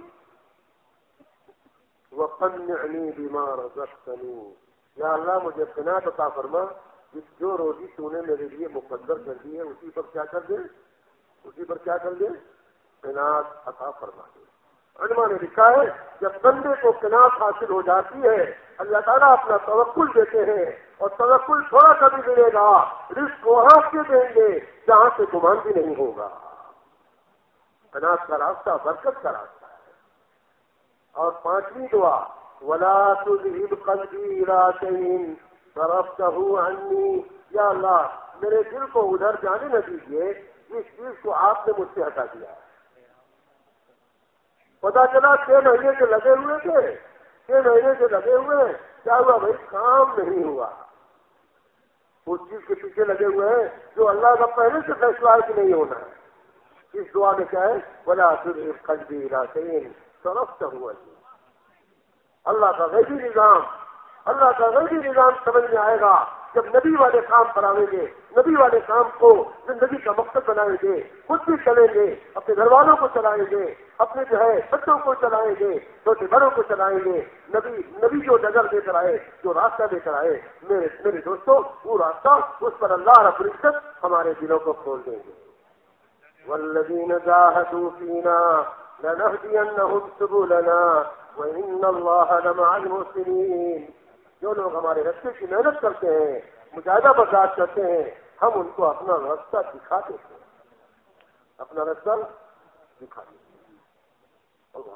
وقنعنی بما رزقتنی، یا اللہ مجھے قناعت عطا فرما جس جو روزی تو نے میرے لیے مقدر کر دی ہے اسی پر کیا کر دے اسی پر کیا کر دے قناعت عطا فرما دے۔ علماء نے لکھا ہے جب بندے کو قناعت حاصل ہو جاتی ہے اللہ تعالیٰ اپنا توکل دیتے ہیں، اور توکل تھوڑا سا بھی ملے گا رزق وہاں سے دیں گے جہاں سے گمان بھی نہیں ہوگا۔ قناعت کا راستہ برکت کا راستہ ہے۔ اور پانچویں دعا ولا تذهب قلبي الى شيء صرفته عني، یا اللہ میرے دل کو ادھر جانے نہ دیجیے جس چیز کو آپ نے مجھ سے ہٹا دیا ہے۔ پتا چلا چھ مہینے سے لگے ہوئے تھے چھ مہینے سے لگے ہوئے ہیں، کیا ہوا بھائی کام نہیں ہوا، اس چیز کے پیچھے لگے ہوئے ہیں جو اللہ کا پہلے سے فیصلہ ہے کہ نہیں ہونا ہے۔ اس دعا میں کیا ہے؟ ولا تزغ قلبی الی شیء صرفته عنہ. اللہ کا غیبی نظام، اللہ کا غیبی نظام سمجھ میں آئے گا جب نبی والے کام کراویں گے، نبی والے کام کو زندگی کا مقصد بنائیں گے، خود بھی چلیں گے، اپنے گھر والوں کو چلائیں گے، اپنے جو ہے بچوں کو چلائیں گے، چھوٹے بڑوں کو چلائیں گے. نبی نبی جو نظر لے کر آئے، جو راستہ لے کر آئے، میرے میرے دوستوں، وہ راستہ اس پر اللہ رب العزت ہمارے دلوں کو کھول دیں گے. والذین جاہدوا فینا لنہدینہم سبلنا وان اللہ لمع المحسنین. جو لوگ ہمارے راستے کی محنت کرتے ہیں، مجاہدہ برداشت کرتے ہیں، ہم ان کو اپنا راستہ دکھا دیتے ہیں، اپنا راستہ دکھا دیتے ہیں. اللہ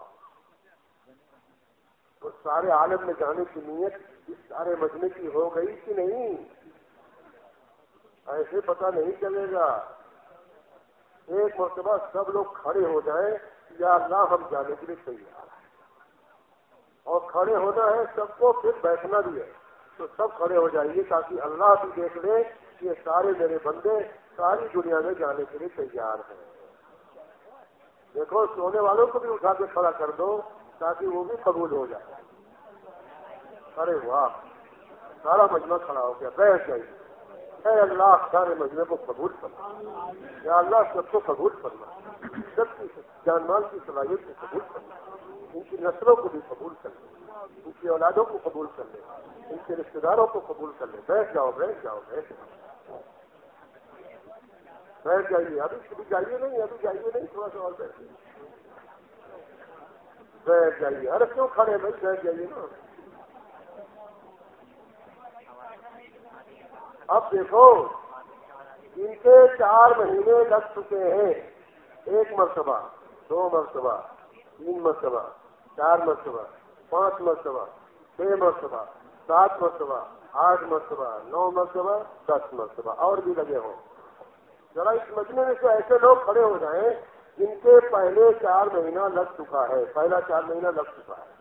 تو سارے عالم میں جانے کی نیت اس سارے مجمع کی ہو گئی کہ نہیں؟ ایسے پتہ نہیں چلے گا. ایک مرتبہ سب لوگ کھڑے ہو جائیں، یا اللہ ہم جانے کے لیے تیار ہیں. اور کھڑے ہونا ہے سب کو، پھر بیٹھنا بھی ہے، تو سب کھڑے ہو جائیے تاکہ اللہ بھی دیکھ لے کہ یہ سارے میرے بندے ساری دنیا میں جانے کے لیے تیار ہیں. دیکھو سونے والوں کو بھی اٹھا کے کھڑا کر دو تاکہ وہ بھی قبول ہو جائے. ارے واہ، سارا مجمع کھڑا ہو گیا، بیٹھ جائیے. اے اللہ سارے مجمع کو قبول فرما، یا اللہ سب کو قبول فرما، سب کی جان مال کی صلاحیت کو قبول کرنا، ان کی نسلوں کو بھی قبول کر لے، ان کی اولادوں کو قبول کر لے، ان کے رشتے داروں کو قبول کر لے. بیٹھ جاؤ بیٹھ جاؤ بیٹھ جاؤ بیٹھ جائیے. ابھی ابھی جائیے نہیں، ابھی جائیے نہیں، تھوڑا سا اور بیٹھیے، بیٹھ جائیے. ارے کیوں کھڑے بھائی، بیٹھ جائیے نا. اب دیکھو ان کے چار مہینے لگ چکے ہیں. ایک مرتبہ، دو مرتبہ، تین مرتبہ، چار مرتبہ، پانچ مرتبہ، چھ مرتبہ، سات مرتبہ، آٹھ مرتبہ، نو مرتبہ، دس مرتبہ، اور بھی لگے ہوں. ذرا اس مجمع میں سے ایسے لوگ کھڑے ہو جائیں جن کے پہلے چار مہینہ لگ چکا ہے، پہلا چار مہینہ لگ چکا ہے.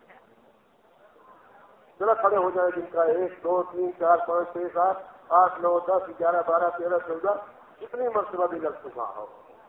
ذرا کھڑے ہو جائیں جن کا ایک، دو، تین، چار، پانچ، چھ، سات، آٹھ، نو، دس، گیارہ، بارہ، تیرہ، چودہ، کتنی مرتبہ بھی لگ چکا ہو.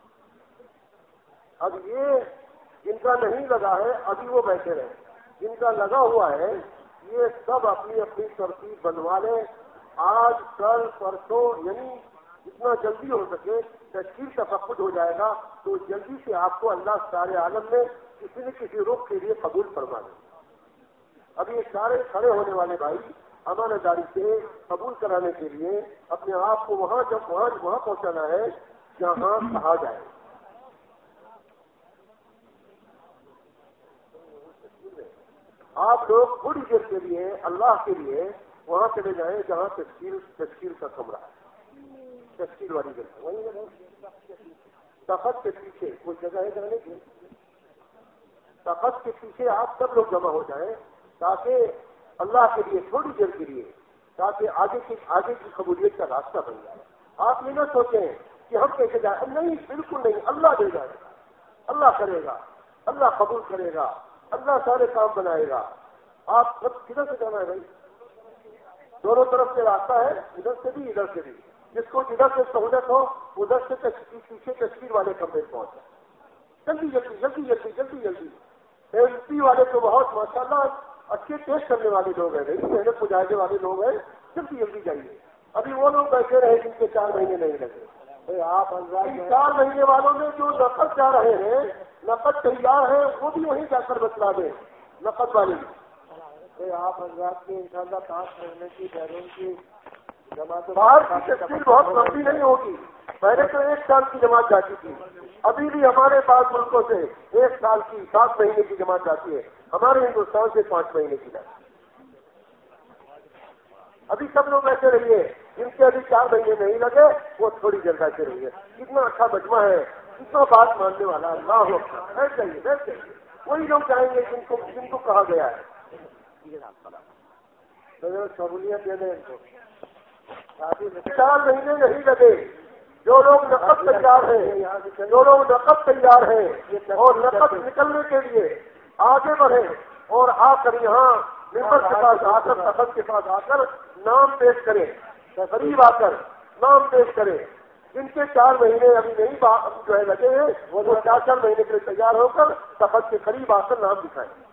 اب یہ جن کا نہیں لگا ہے ابھی وہ بیٹھے رہے. جن کا لگا ہوا ہے یہ سب اپنی اپنی ترتیب بنوا لیں. آج کل پرسوں، یعنی جتنا جلدی ہو سکے تشکیل کا فقد ہو جائے گا تو جلدی سے آپ کو اللہ سارے عالم میں کسی نہ کسی رخ کے لیے قبول فرما دیں. اب یہ سارے کھڑے ہونے والے بھائی امانت داری سے قبول کرانے کے لیے اپنے آپ کو وہاں جب وہاں وہاں پہنچانا ہے جہاں کہا جائے. آپ لوگ تھوڑی دیر کے لیے اللہ کے لیے وہاں چلے جائیں جہاں تشکیل تشکیل کا کمرہ ہے، تشکیل والی جگہ وہیں تخت کے پیچھے کوئی جگہ ہے جانے کی. تخت کے پیچھے آپ سب لوگ جمع ہو جائیں تاکہ اللہ کے لیے تھوڑی دیر کے لیے، تاکہ آگے کی آگے کی قبولیت کا راستہ بن جائے. آپ یہ نہ سوچیں کہ ہم کیسے جائیں، نہیں بالکل نہیں. اللہ دے جائے گا، اللہ کرے گا، اللہ قبول کرے گا، اللہ سارے کام بنائے گا. آپ سب کدھر سے جانا ہے بھائی؟ دونوں طرف سے راستہ ہے، ادھر سے بھی ادھر سے بھی. جس کو ادھر سے سہولت ہو ادھر سے پیچھے تشکیل والے کمرے پہنچے. جلدی جلدی جلدی جلدی جلدی جلدی. ایم پی والے تو بہت ماشاء اللہ اچھے پیش کرنے والے لوگ ہیں، نہیں محنت مجاہدے والے لوگ ہیں. جلدی جلدی جائیے. ابھی وہ لوگ بیٹھے رہے جن کے چار مہینے نہیں لگے. آپ چار مہینے والوں میں جو نقد جا رہے ہیں، نقد تیار ہے، وہ بھی وہیں جا کر بتلا دیں. نقد والی آپ حضرات کے انشاءاللہ پانچ مہینے کی بیرون کی جماعت باہر کی تشکیل بہت لمبی نہیں ہوگی. پہلے تو ایک سال کی جماعت جاتی تھی، ابھی بھی ہمارے پاس ملکوں سے ایک سال کی سات مہینے کی جماعت جاتی ہے. ہمارے ہندوستان سے پانچ مہینے کی جاتی ہے. ابھی سب لوگ ایسے رہیے جن کے ابھی چار مہینے نہیں لگے وہ تھوڑی دیر بیٹھے رہیے. کتنا اچھا مجمع ہے، کتنا بات ماننے والا. اللہ ہو بیٹھ جائیے بیٹھ جائیے. وہی لوگ جائیں گے جن کو جن کو کہا گیا ہے. سہولیت دے دیں ان کو. چار مہینے نہیں لگے. جو لوگ نقد تیار ہیں، جو لوگ نقد تیار ہیں اور نقد نکلنے کے لیے آگے بڑھے اور آ کر یہاں ممبر کے پاس آ کر تخت کے پاس آ کر نام پیش کرے، قریب آ کر نام پیش کرے. جن کے چار مہینے ابھی نہیں جو ہے لگے ہیں وہ چار چار مہینے کے لیے تیار ہو کر سفر کے قریب آ کر نام دکھائیں.